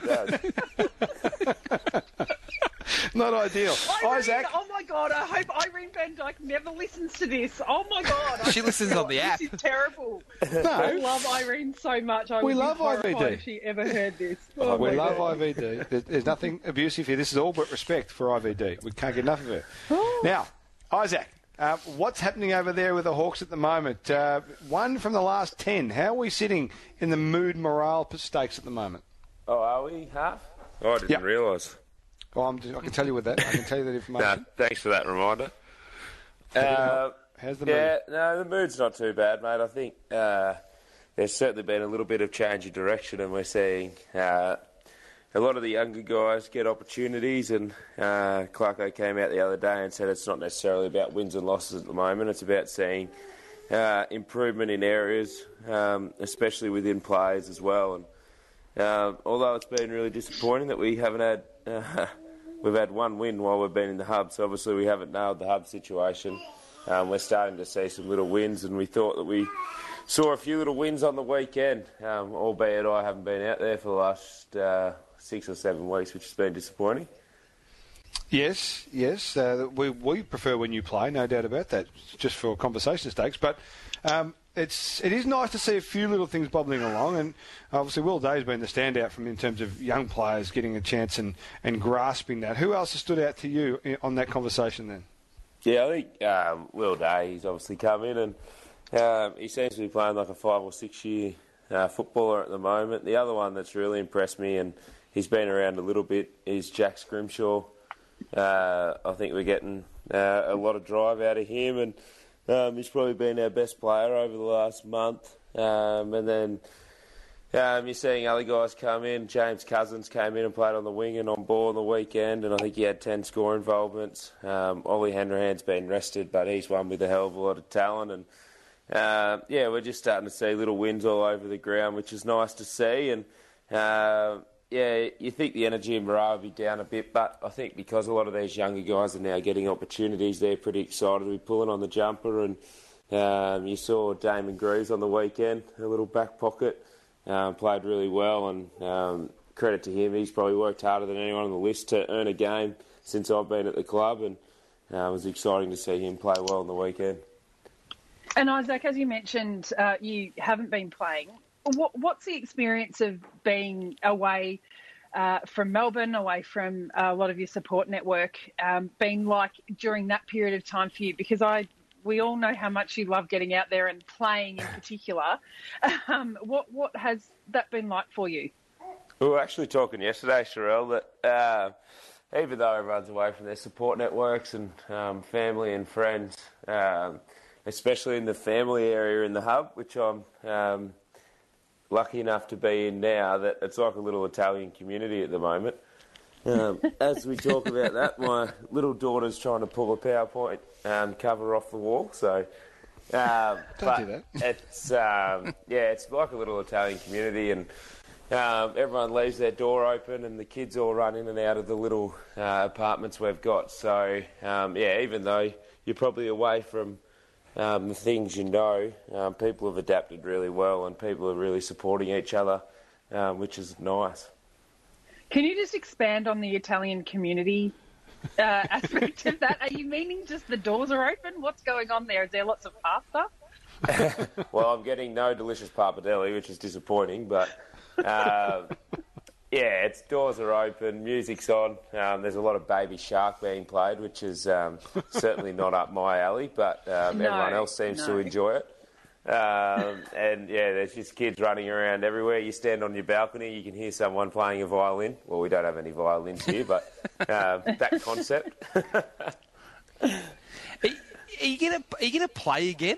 it does. Not ideal. Irene, Isaac. Oh, my God, I hope Irene van Dijk never listens to this. Oh, my God. She listens on the app. This is terrible. No. I love Irene so much. I We would love be horrified I V D. if she ever heard this. Oh, we my love God. I V D. There's, there's nothing abusive here. This is all but respect for I V D. We can't get enough of it. Now, Isaac, uh, what's happening over there with the Hawks at the moment? Uh, one from the last ten. How are we sitting in the mood morale stakes at the moment? Oh, are we half? Oh, I didn't Yep. realise. Well, I'm just, I can tell you with that. I can tell you that information. No, thanks for that reminder. Uh, How's the yeah, mood? no, the mood's not too bad, mate. I think uh, there's certainly been a little bit of change of direction, and we're seeing uh, a lot of the younger guys get opportunities. And uh, Clarko came out the other day and said it's not necessarily about wins and losses at the moment. It's about seeing uh, improvement in areas, um, especially within players as well. And uh, although it's been really disappointing that we haven't had uh, we've had one win while we've been in the hub, so obviously we haven't nailed the hub situation. Um, we're starting to see some little wins, and we thought that we saw a few little wins on the weekend, um, albeit I haven't been out there for the last uh, six or seven weeks, which has been disappointing. Yes, yes. Uh, we, we prefer when you play, no doubt about that, just for conversation stakes. But um, it's it is nice to see a few little things bubbling along, and obviously Will Day's been the standout from in terms of young players getting a chance and, and grasping that. Who else has stood out to you on that conversation then? Yeah, I think um, Will Day, he's obviously come in, and um, he seems to be playing like a five or six year uh, footballer at the moment. The other one that's really impressed me, and he's been around a little bit, is Jack Scrimshaw. Uh, I think we're getting uh, a lot of drive out of him, and um, he's probably been our best player over the last month. Um, and then um, you're seeing other guys come in. James Cousins came in and played on the wing and on ball on the weekend, and I think he had ten score involvements. Um, Ollie Hanrahan's been rested, but he's one with a hell of a lot of talent. And uh, yeah, we're just starting to see little wins all over the ground, which is nice to see. And uh, yeah, you think the energy and morale will be down a bit, but I think because a lot of these younger guys are now getting opportunities, they're pretty excited to be pulling on the jumper. And um, you saw Damon Greaves on the weekend, a little back pocket, um, played really well, and um, credit to him, he's probably worked harder than anyone on the list to earn a game since I've been at the club, and uh, it was exciting to see him play well on the weekend. And Isaac, as you mentioned, uh, you haven't been playing. What, what's the experience of being away uh, from Melbourne, away from a lot of your support network, um, been like during that period of time for you? Because I, we all know how much you love getting out there and playing in particular. Um, what what has that been like for you? We were actually talking yesterday, Sherelle, that uh, even though everyone's away from their support networks and um, family and friends, um, especially in the family area in the hub, which I'm um, lucky enough to be in now, that it's like a little Italian community at the moment. Um, as we talk about that, my little daughter's trying to pull a PowerPoint um, cover off the wall, so... Um, Don't do that. It's, um, yeah, it's like a little Italian community, and um, everyone leaves their door open and the kids all run in and out of the little uh, apartments we've got. So, um, yeah, even though you're probably away from um, the things you know, um, people have adapted really well and people are really supporting each other, um, which is nice. Can you just expand on the Italian community uh, aspect of that? Are you meaning just the doors are open? What's going on there? Is there lots of pasta? Well, I'm getting no delicious pappardelle, which is disappointing, but uh, yeah, its doors are open, music's on. Um, there's a lot of Baby Shark being played, which is um, certainly not up my alley, but um, No, everyone else seems no. to enjoy it. Um, and yeah, there's just kids running around everywhere. You stand on your balcony, you can hear someone playing a violin. Well, we don't have any violins here, but um, that concept. Are you, are you gonna are you gonna play again?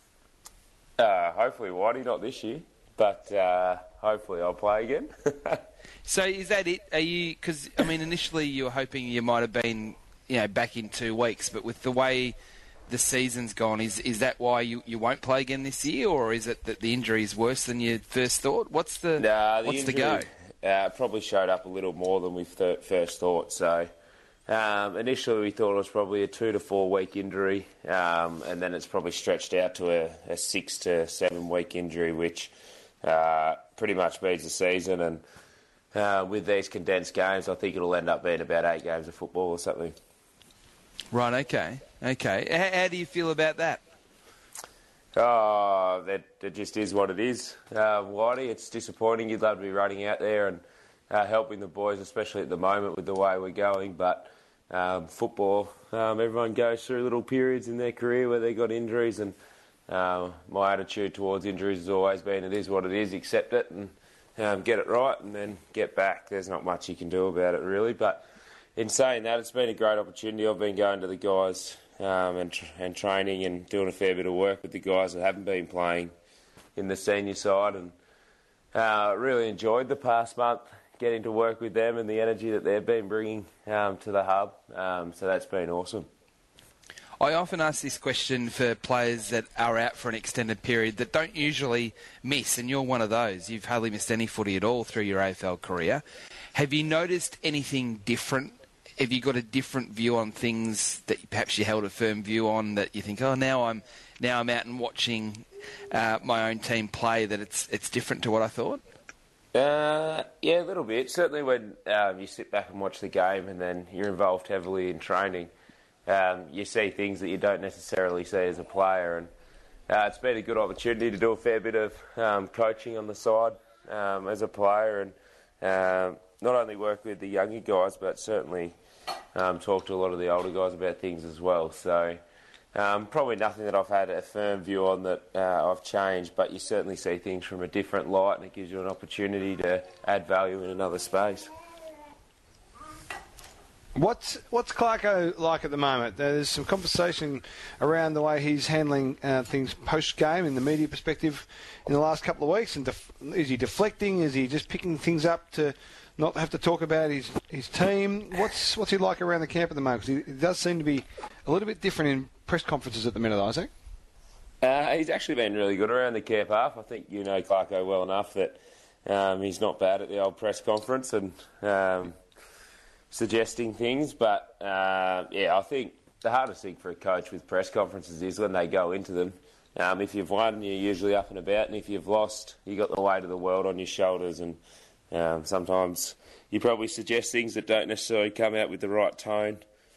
Uh, hopefully, Whitey, not this year, but uh, hopefully I'll play again. So is that it? Are you? Because I mean, initially you were hoping you might have been, you know, back in two weeks, but with the way the season's gone, is is that why you, you won't play again this year, or is it that the injury is worse than you first thought? What's the nah, the what's injury, the go? Uh, probably showed up a little more than we th- first thought. So um, initially we thought it was probably a two to four week injury, um, and then it's probably stretched out to a, a six to seven week injury, which uh, pretty much means the season. And uh, with these condensed games, I think it'll end up being about eight games of football or something. Right. Okay. Okay. How, how do you feel about that? Oh, that it just is what it is, uh, Whitey. It's disappointing. You'd love to be running out there and uh, helping the boys, especially at the moment with the way we're going. But um, football, um, everyone goes through little periods in their career where they got injuries, and uh, my attitude towards injuries has always been it is what it is, accept it and um, get it right and then get back. There's not much you can do about it really. But in saying that, it's been a great opportunity. I've been going to the guys um, and, tra- and training and doing a fair bit of work with the guys that haven't been playing in the senior side, and uh, really enjoyed the past month getting to work with them and the energy that they've been bringing um, to the hub. Um, so that's been awesome. I often ask this question for players that are out for an extended period that don't usually miss, and you're one of those. You've hardly missed any footy at all through your A F L career. Have you noticed anything different? Have you got a different view on things that perhaps you held a firm view on that you think, oh, now I'm now I'm out and watching uh, my own team play, that it's it's different to what I thought? Uh, yeah, a little bit. Certainly when um, you sit back and watch the game and then you're involved heavily in training, um, you see things that you don't necessarily see as a player. And uh, it's been a good opportunity to do a fair bit of um, coaching on the side um, as a player, and um, not only work with the younger guys, but certainly um, talk to a lot of the older guys about things as well. So um, probably nothing that I've had a firm view on that uh, I've changed, but you certainly see things from a different light, and it gives you an opportunity to add value in another space. What's what's Clarko like at the moment? There's some conversation around the way he's handling uh, things post-game in the media perspective in the last couple of weeks. And def- is he deflecting? Is he just picking things up to not have to talk about his, his team? What's what's he like around the camp at the moment? Because he, he does seem to be a little bit different in press conferences at the minute, Isaac. Uh, he's actually been really good around the camp half. I think you know Clarko well enough that um, he's not bad at the old press conference and um, suggesting things. But, uh, yeah, I think the hardest thing for a coach with press conferences is when they go into them. Um, if you've won, you're usually up and about, and if you've lost, you've got the weight of the world on your shoulders. And um, sometimes you probably suggest things that don't necessarily come out with the right tone.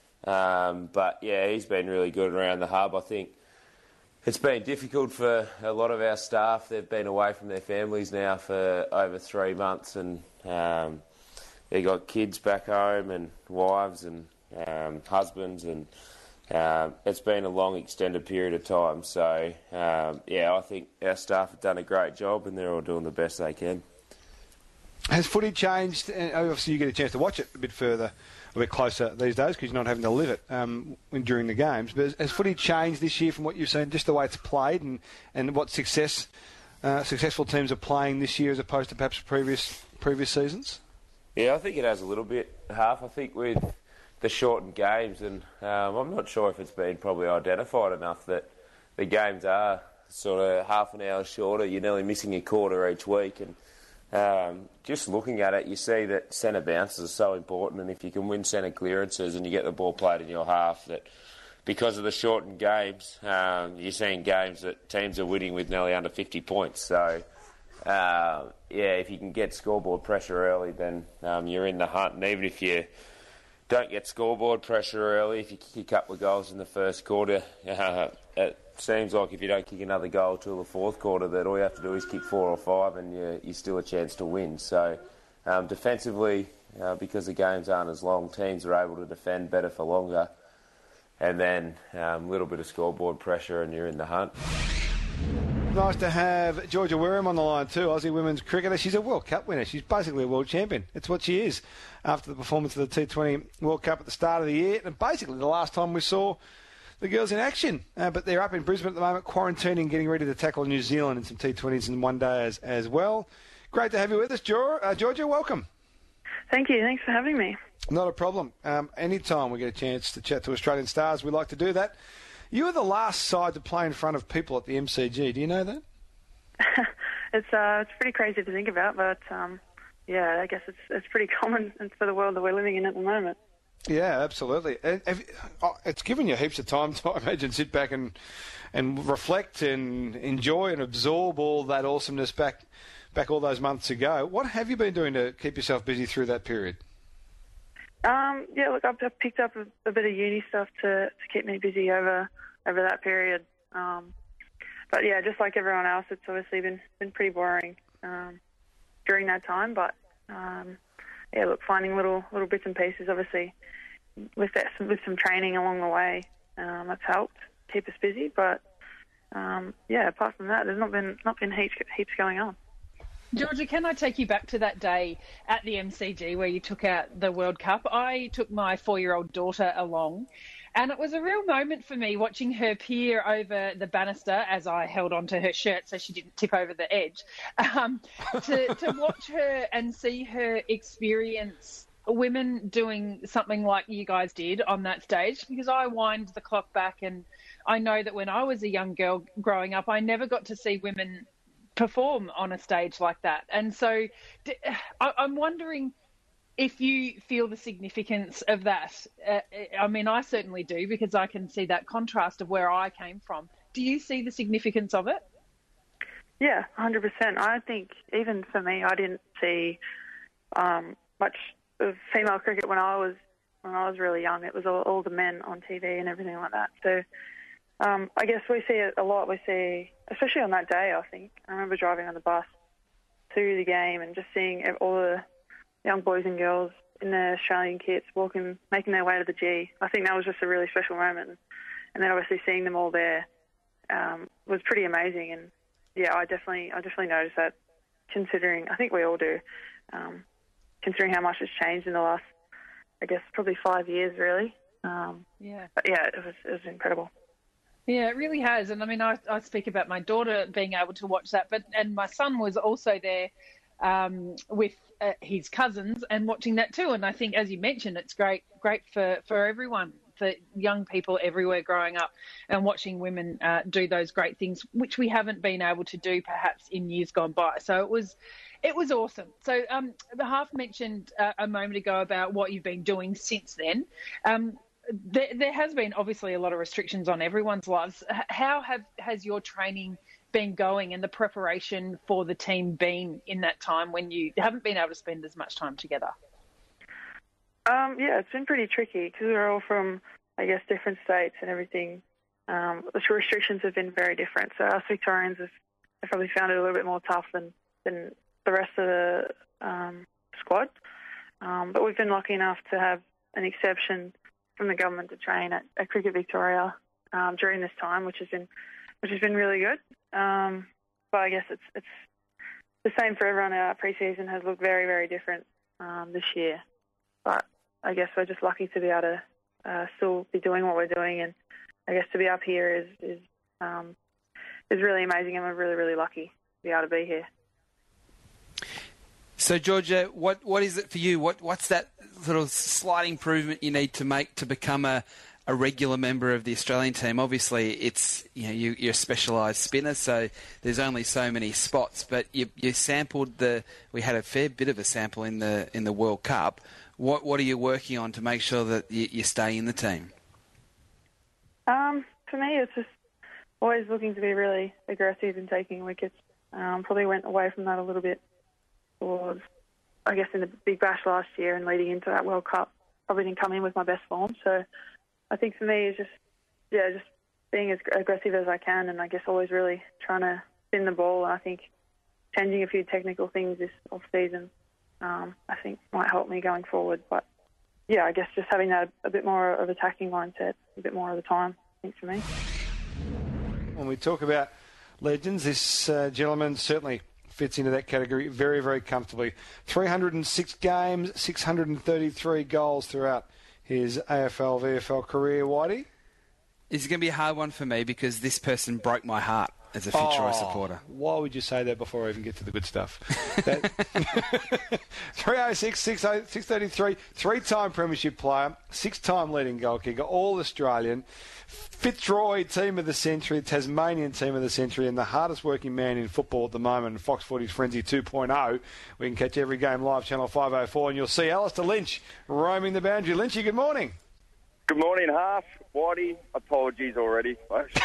Um, but, yeah, he's been really good around the hub, I think. It's been difficult for a lot of our staff. They've been away from their families now for over three months and um, they've got kids back home and wives and um, husbands and um, it's been a long extended period of time. So, um, yeah, I think our staff have done a great job and they're all doing the best they can. Has footy changed? And obviously you get a chance to watch it a bit further, a bit closer these days because you're not having to live it um, during the games. But has, has footy changed this year from what you've seen, just the way it's played and, and what success uh, successful teams are playing this year as opposed to perhaps previous previous seasons? Yeah, I think it has a little bit, half. I think with the shortened games, and um, I'm not sure if it's been probably identified enough that the games are sort of half an hour shorter. You're nearly missing a quarter each week and Um, just looking at it, you see that centre bounces are so important, and if you can win centre clearances and you get the ball played in your half, that because of the shortened games, um, you're seeing games that teams are winning with nearly under fifty points. So, uh, yeah, if you can get scoreboard pressure early, then um, you're in the hunt. And even if you don't get scoreboard pressure early, if you kick a couple of goals in the first quarter, uh, it seems like if you don't kick another goal till the fourth quarter, that all you have to do is kick four or five and you're, you're still a chance to win. So um, defensively, uh, because the games aren't as long, teams are able to defend better for longer. And then a um, little bit of scoreboard pressure and you're in the hunt. Nice to have Georgia Wareham on the line too, Aussie women's cricketer. She's a World Cup winner. She's basically a world champion. It's what she is after the performance of the T twenty World Cup at the start of the year. And basically the last time we saw the girls in action. Uh, but they're up in Brisbane at the moment, quarantining, getting ready to tackle New Zealand in some T twenties in one day as, as well. Great to have you with us, uh, Georgia. Welcome. Thank you. Thanks for having me. Not a problem. Um, anytime we get a chance to chat to Australian stars, we like to do that. You were the last side to play in front of people at the M C G. Do you know that? it's uh, it's pretty crazy to think about, but um, yeah, I guess it's it's pretty common for the world that we're living in at the moment. Yeah, absolutely. And have, oh, it's given you heaps of time to, I imagine, sit back and and reflect and enjoy and absorb all that awesomeness back back all those months ago. What have you been doing to keep yourself busy through that period? Um, yeah, look, I've, I've picked up a, a bit of uni stuff to, to keep me busy over over that period. Um, but yeah, just like everyone else, it's obviously been been pretty boring um, during that time. But um, yeah, look, finding little little bits and pieces, obviously, with that with some training along the way, um, that's helped keep us busy. But um, yeah, apart from that, there's not been not been heaps heaps going on. Georgia, can I take you back to that day at the M C G where you took out the World Cup? I took my four-year-old daughter along, and it was a real moment for me watching her peer over the banister as I held onto her shirt so she didn't tip over the edge, um, to, to watch her and see her experience women doing something like you guys did on that stage, because I wind the clock back and I know that when I was a young girl growing up, I never got to see women perform on a stage like that. And so I'm wondering if you feel the significance of that. Uh, I mean, I certainly do, because I can see that contrast of where I came from. Do you see the significance of it? Yeah, one hundred percent. I think even for me, I didn't see um, much of female cricket when I was when I was really young. It was all, all the men on T V and everything like that. So Um, I guess we see it a lot. We see, especially on that day, I think. I remember driving on the bus to the game and just seeing all the young boys and girls in their Australian kits walking, making their way to the G. I think that was just a really special moment. And then obviously seeing them all there um, was pretty amazing. And yeah, I definitely, I definitely noticed that. Considering, I think we all do, um, considering how much has changed in the last, I guess, probably five years, really. Um, yeah. But yeah, it was, it was incredible. Yeah, it really has. And I mean, I, I speak about my daughter being able to watch that, but and my son was also there um, with uh, his cousins and watching that too. And I think, as you mentioned, it's great, great for, for everyone, for young people everywhere growing up and watching women uh, do those great things, which we haven't been able to do perhaps in years gone by. So it was, it was awesome. So um, Half mentioned uh, a moment ago about what you've been doing since then. Um, There, there has been obviously a lot of restrictions on everyone's lives. How have has your training been going and the preparation for the team been in that time when you haven't been able to spend as much time together? Um, yeah, it's been pretty tricky because we're all from, I guess, different states and everything. Um, the restrictions have been very different. So us Victorians have, have probably found it a little bit more tough than, than the rest of the um, squad. Um, but we've been lucky enough to have an exception from the government to train at, at Cricket Victoria um, during this time, which has been which has been really good. Um, but I guess it's it's the same for everyone. Our pre-season has looked very, very different um, this year. But I guess we're just lucky to be able to uh, still be doing what we're doing, and I guess to be up here is is um, is really amazing, and we're really, really lucky to be able to be here. So, Georgia, what what is it for you? What what's that sort of slight improvement you need to make to become a, a regular member of the Australian team? Obviously, it's you know you, you're a specialised spinner, so there's only so many spots. But you, you sampled the. We had a fair bit of a sample in the in the World Cup. What what are you working on to make sure that you, you stay in the team? Um, for me, it's just always looking to be really aggressive in taking wickets. Um, probably went away from that a little bit. Was, I guess, in the Big Bash last year and leading into that World Cup, probably didn't come in with my best form. So I think for me, it's just, yeah, just being as aggressive as I can, and I guess always really trying to spin the ball. And I think changing a few technical things this off-season, um, I think might help me going forward. But yeah, I guess just having that a bit more of attacking mindset, a bit more of the time, I think for me. When we talk about legends, this uh, gentleman certainly fits into that category very, very comfortably. three hundred six games, six hundred thirty-three goals throughout his A F L, V F L career. Whitey? It's going to be a hard one for me because this person broke my heart as a Fitzroy oh, supporter. Why would you say that before I even get to the good stuff? That, three oh six, six thirty-three, three-time premiership player, six-time leading goal kicker, all-Australian, Fitzroy team of the century, Tasmanian team of the century, and the hardest working man in football at the moment, Fox forty's Frenzy two point oh. We can catch every game live, Channel five oh four, and you'll see Alistair Lynch roaming the boundary. Lynchy, good morning. Good morning, Half. Whitey, apologies already. Shoulders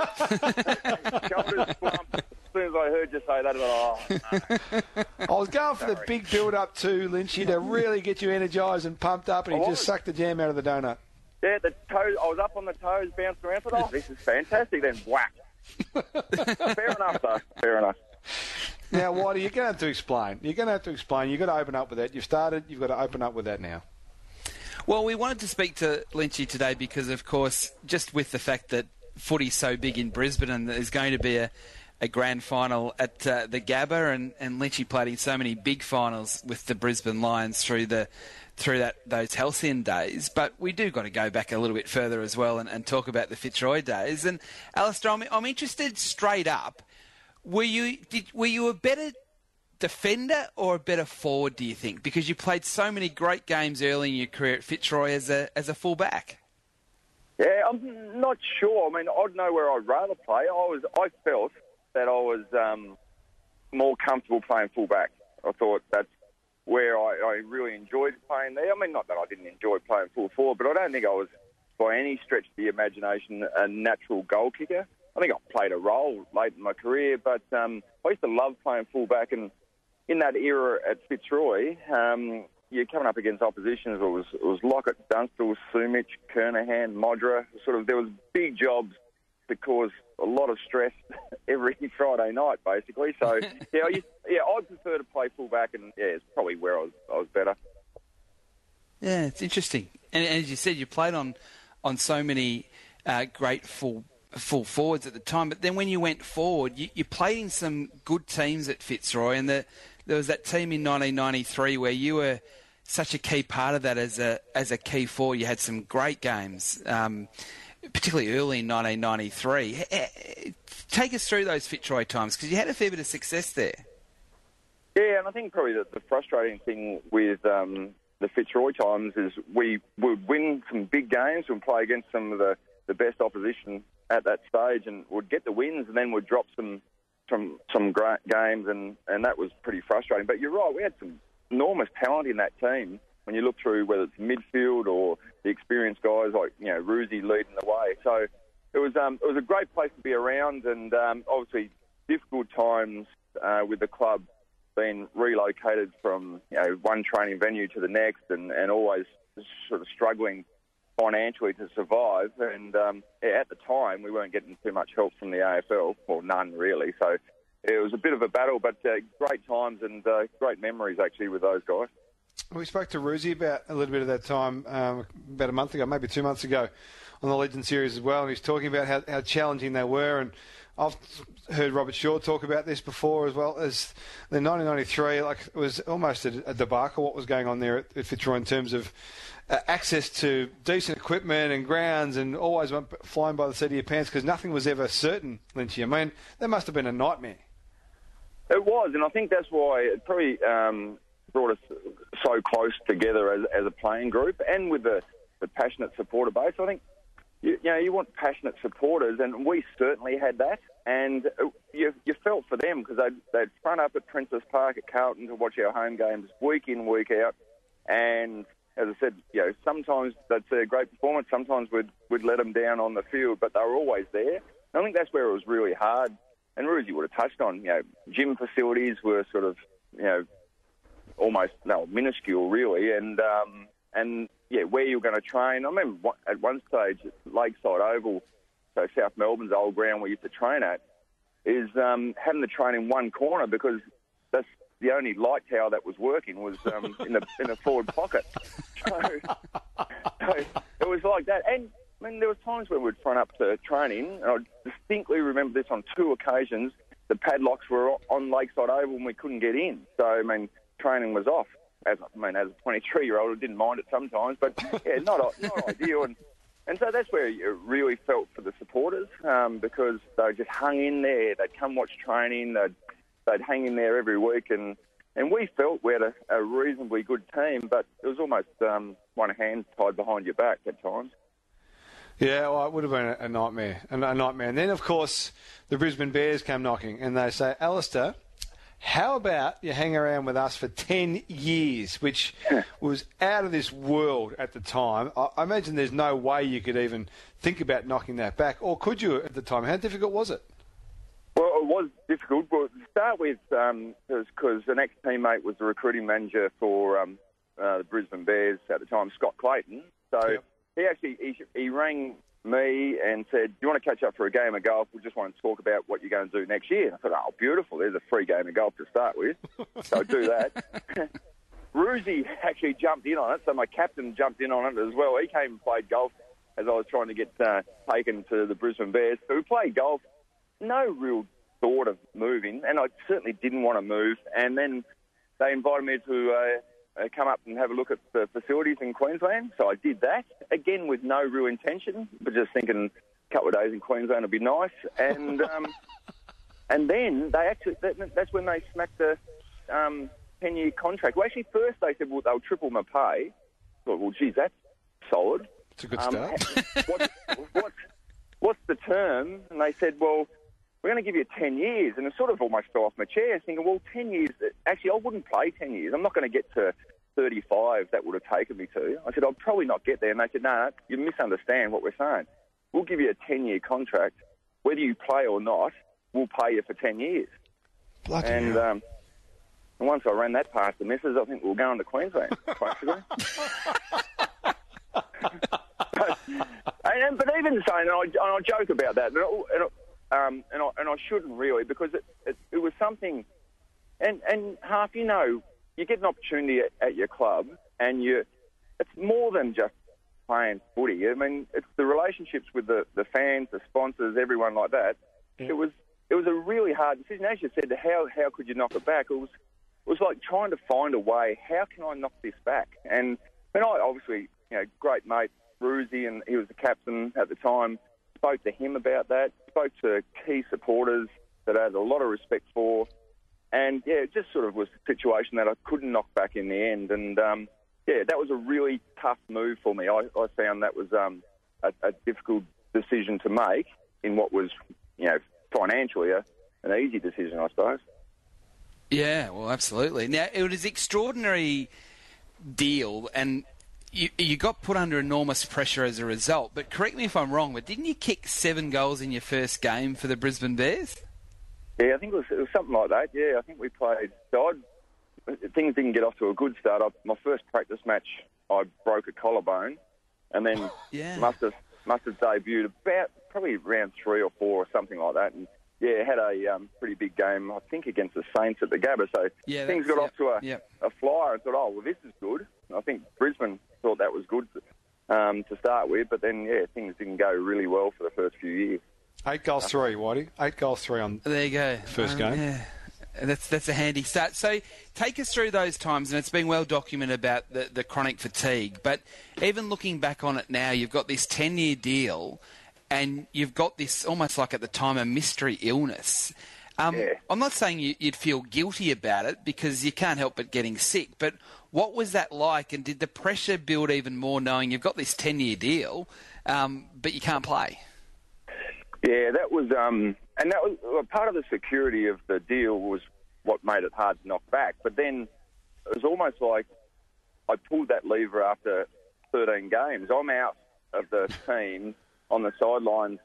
slumped as soon as I heard you say that. Oh, no. I was going for Sorry. the big build-up to Lynchy to really get you energised and pumped up, and he just sucked the jam out of the donut. Yeah, the toes. I was up on the toes, bounced around. Thought, oh, this is fantastic. Then whack. Fair enough, though. Fair enough. Now, Whitey, you're going to have to explain. You're going to have to explain. You've got to open up with that. You've started. You've got to open up with that now. Well, we wanted to speak to Lynchy today because, of course, just with the fact that footy's so big in Brisbane and there's going to be a, a grand final at uh, the Gabba, and, and Lynchy played in so many big finals with the Brisbane Lions through the through that those halcyon days. But we do got to go back a little bit further as well and, and talk about the Fitzroy days. And Alistair, I'm, I'm interested straight up. Were you did, were you a better defender or a better forward, do you think? Because you played so many great games early in your career at Fitzroy as a as a fullback. Yeah, I'm not sure. I mean, I'd know where I'd rather play. I was, I felt that I was um, more comfortable playing fullback. I thought that's where I, I really enjoyed playing there. I mean, not that I didn't enjoy playing full forward, but I don't think I was, by any stretch of the imagination, a natural goal kicker. I think I played a role late in my career, but um, I used to love playing fullback, and in that era at Fitzroy, um, you're coming up against oppositions. It was it was Lockett, Dunstall, Sumich, Kernahan, Modra. Sort of, there was big jobs that caused a lot of stress every Friday night, basically. So yeah, I used, yeah, I prefer to play fullback, and yeah, it's probably where I was I was better. Yeah, it's interesting. And, and as you said, you played on on so many uh, great full. full forwards at the time, but then when you went forward, you, you played in some good teams at Fitzroy, and the, there was that team in nineteen ninety-three where you were such a key part of that as a as a key forward. You had some great games, um, particularly early in nineteen ninety-three. Take us through those Fitzroy times, because you had a fair bit of success there. Yeah, and I think probably the, the frustrating thing with um, the Fitzroy times is we would win some big games and play against some of the, the best opposition at that stage, and would get the wins, and then would drop some some some great games, and, and that was pretty frustrating. But you're right, we had some enormous talent in that team. When you look through whether it's midfield or the experienced guys like, you know, Roosie leading the way. So it was um, it was a great place to be around, and um, obviously difficult times uh, with the club being relocated from, you know, one training venue to the next, and, and always sort of struggling financially to survive. And um, at the time, we weren't getting too much help from the A F L, or none really. So it was a bit of a battle, but uh, great times and uh, great memories actually with those guys. We spoke to Roosie about a little bit of that time um, about a month ago, maybe two months ago, on the Legend series as well. And he's talking about how, how challenging they were. And I've heard Robert Shaw talk about this before as well. As the nineteen ninety-three, like, it was almost a, a debacle what was going on there at, at Fitzroy in terms of uh, access to decent equipment and grounds, and always went flying by the seat of your pants because nothing was ever certain, Lynchy. I mean, that must have been a nightmare. It was, and I think that's why it probably um, brought us so close together as, as a playing group, and with the, the passionate supporter base. I think you, you know you want passionate supporters, and we certainly had that. And you, you felt for them because they'd, they'd front up at Princess Park at Carlton to watch our home games week in, week out. And as I said, you know, sometimes they'd see a great performance, sometimes we'd, we'd let them down on the field, but they were always there. And I think that's where it was really hard. And Roosie would have touched on, you know, gym facilities were sort of, you know, almost, no, minuscule really. And, um, and yeah, where you were going to train. I remember at one stage at Lakeside Oval, so South Melbourne's old ground we used to train at, is um, having to train in one corner because that's the only light tower that was working was um, in the in the forward pocket. So, so it was like that. And I mean, there were times when we'd front up to training, and I distinctly remember this on two occasions. The padlocks were on Lakeside Oval and we couldn't get in. So I mean, training was off. As I mean, as a twenty-three-year-old, I didn't mind it sometimes, but yeah, not not ideal. And And so that's where you really felt for the supporters um, because they just hung in there. They'd come watch training. They'd, they'd hang in there every week. And, and we felt we had a, a reasonably good team, but it was almost um, one hand tied behind your back at times. Yeah, well, it would have been a, a nightmare, a, a nightmare. And then, of course, the Brisbane Bears came knocking and they say, Alistair, how about you hang around with us for ten years, which was out of this world at the time. I, I imagine there's no way you could even think about knocking that back, or could you at the time? How difficult was it? Well, it was difficult. Well, to start with, um, because an ex-teammate was the recruiting manager for um, uh, the Brisbane Bears at the time, Scott Clayton. So yep. he actually he, he rang me and said, do you want to catch up for a game of golf? We just want to talk about what you're going to do next year. And I thought, oh, beautiful. There's a free game of golf to start with. So I'll do that. Roosie actually jumped in on it, so my captain jumped in on it as well. He came and played golf as I was trying to get uh, taken to the Brisbane Bears. So we played golf. No real thought of moving, and I certainly didn't want to move. And then they invited me to uh, uh, come up and have a look at the facilities in Queensland. So I did that, again with no real intention, but just thinking a couple of days in Queensland would be nice. And um, and then they actually, that, that's when they smacked the um, ten-year contract. Well, actually, first they said, well, they'll triple my pay. I thought, well, geez, that's solid. It's a good start. Um, what's, what's, what's the term? And they said, well, we're going to give you ten years. And it sort of almost fell off my chair, thinking, well, ten years, actually, I wouldn't play ten years. I'm not going to get to thirty-five that would have taken me to. I said, I'll probably not get there. And they said, no, no, you misunderstand what we're saying. We'll give you a ten-year contract. Whether you play or not, we'll pay you for ten years. Bloody and, hell. um, and once I ran that past the missus, I think we were going to Queensland, basically. but, and, but even saying, and I, and I joke about that, and, and, um, and, I, and I shouldn't really, because it, it, it was something, and, and half, you know, you get an opportunity at, at your club, and you, it's more than just playing footy. I mean, it's the relationships with the, the fans, the sponsors, everyone like that. Yeah. It was it was a really hard decision. As you said, how how could you knock it back? It was it was like trying to find a way, how can I knock this back? And I mean, I obviously, you know, great mate, Bruzy, and he was the captain at the time, spoke to him about that, spoke to key supporters that I had a lot of respect for. And, yeah, it just sort of was a situation that I couldn't knock back in the end. And, um, yeah, that was a really tough move for me. I, I found that was um, a, a difficult decision to make in what was, you know, financially a, an easy decision, I suppose. Yeah, well, absolutely. Now, it was an extraordinary deal, and you, you got put under enormous pressure as a result. But correct me if I'm wrong, but didn't you kick seven goals in your first game for the Brisbane Bears? Yeah, I think it was, it was something like that. Yeah, I think we played. So I'd, things didn't get off to a good start. I, my first practice match, I broke a collarbone, and then yeah. must have must have debuted about probably round three or four or something like that. And yeah, had a um, pretty big game, I think, against the Saints at the Gabba. So yeah, things got yep, off to a, yep. a flyer and thought, oh well, this is good. And I think Brisbane thought that was good um, to start with, but then yeah, things didn't go really well for the first few years. Eight goals, three, Whitey. Eight goals, three on there you go. First um, game. Yeah. That's that's a handy start. So take us through those times, and it's been well documented about the, the chronic fatigue. But even looking back on it now, you've got this ten-year deal, and you've got this almost like at the time a mystery illness. Um, yeah. I'm not saying you, you'd feel guilty about it because you can't help but getting sick. But what was that like, and did the pressure build even more knowing you've got this ten-year deal, um, but you can't play? Yeah, that was, um, and that was well, part of the security of the deal was what made it hard to knock back. But then it was almost like I pulled that lever after thirteen games. I'm out of the team on the sidelines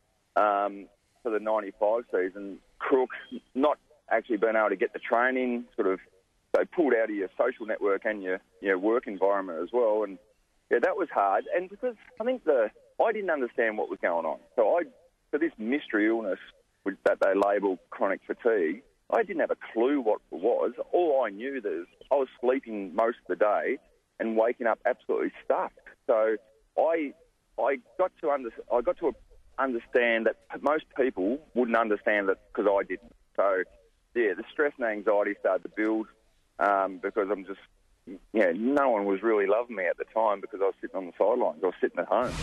um, for the ninety-five season. Crook not actually being able to get the training, sort of, they pulled out of your social network and your, your work environment as well. And yeah, that was hard. And because I think the I didn't understand what was going on, so I. For this mystery illness that they label chronic fatigue, I didn't have a clue what it was. All I knew is I was sleeping most of the day and waking up absolutely stuffed. So I I got to under, I got to understand that most people wouldn't understand it because I didn't. So yeah, the stress and anxiety started to build um, because I'm just yeah, no one was really loving me at the time because I was sitting on the sidelines. I was sitting at home.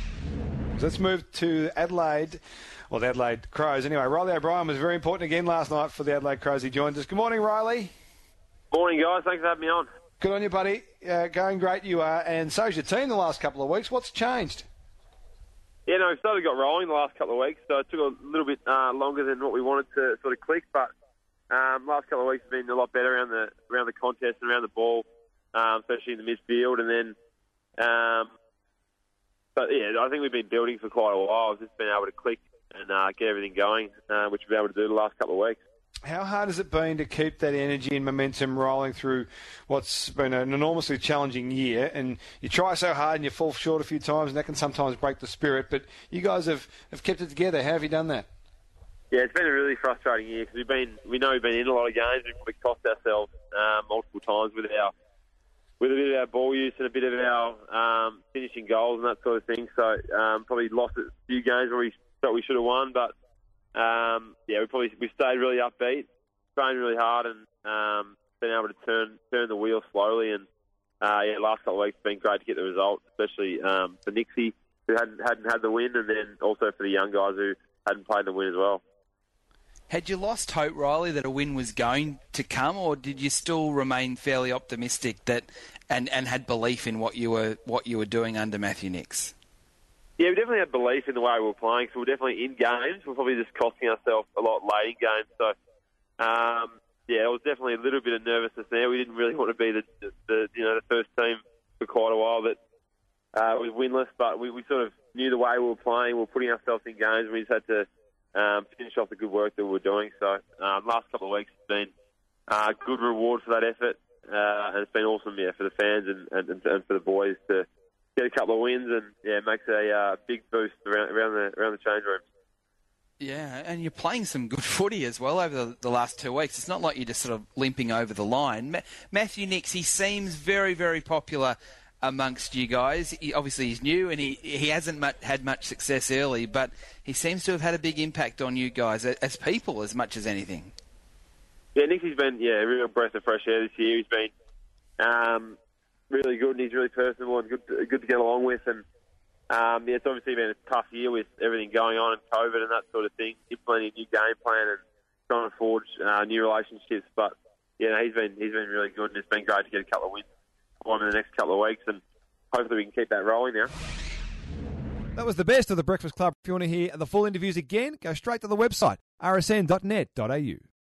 Let's move to Adelaide, or the Adelaide Crows. Anyway, Riley O'Brien was very important again last night for the Adelaide Crows. He joined us. Good morning, Riley. Morning, guys. Thanks for having me on. Good on you, buddy. Uh, going great you are, and so's your team the last couple of weeks. What's changed? Yeah, no, we've started got rolling the last couple of weeks, so it took a little bit uh, longer than what we wanted to sort of click, but um, last couple of weeks have been a lot better around the around the contest and around the ball, um, especially in the midfield, and then... Um, But, yeah, I think we've been building for quite a while. We've just been able to click and uh, get everything going, uh, which we've been able to do the last couple of weeks. How hard has it been to keep that energy and momentum rolling through what's been an enormously challenging year? And you try so hard and you fall short a few times, and that can sometimes break the spirit. But you guys have, have kept it together. How have you done that? Yeah, it's been a really frustrating year because we've been, we know we've been in a lot of games. We've probably cost ourselves uh, multiple times with our... with a bit of our ball use and a bit of our um, finishing goals and that sort of thing. So um, probably lost a few games where we thought we should have won. But, um, yeah, we probably we stayed really upbeat, trained really hard, and um, been able to turn turn the wheel slowly. And, uh, yeah, last couple of weeks it's been great to get the result, especially um, for Nixie, who hadn't, hadn't had the win, and then also for the young guys who hadn't played the win as well. Had you lost hope, Riley, that a win was going to come, or did you still remain fairly optimistic that and, and had belief in what you were what you were doing under Matthew Nix? Yeah, we definitely had belief in the way we were playing, so we're definitely in games. We're probably just costing ourselves a lot late in games. So, um, yeah, it was definitely a little bit of nervousness there. We didn't really want to be the, the, the you know the first team for quite a while that uh, was winless, but we, we sort of knew the way we were playing. We were putting ourselves in games, and we just had to Um, finish off the good work that we were doing. So um, last couple of weeks has been a uh, good reward for that effort, uh, and it's been awesome, yeah, for the fans and, and, and for the boys to get a couple of wins, and yeah, it makes a uh, big boost around, around the around the change rooms. Yeah, and you're playing some good footy as well over the, the last two weeks. It's not like you're just sort of limping over the line. Ma- Matthew Nix, he seems very, very popular amongst you guys. He, obviously he's new and he, he hasn't much, had much success early, but he seems to have had a big impact on you guys as people as much as anything. yeah, Nicky's been yeah a real breath of fresh air this year. He's been um, really good and he's really personable and good to, good to get along with. And um, yeah, it's obviously been a tough year with everything going on and COVID and that sort of thing. Implementing a new game plan and trying to forge uh, new relationships. But yeah, no, he's been he's been really good and it's been great to get a couple of wins for him in the next couple of weeks. And hopefully we can keep that rolling now. That was the best of the Breakfast Club. If you want to hear the full interviews again, go straight to the website, r s n dot net dot a u.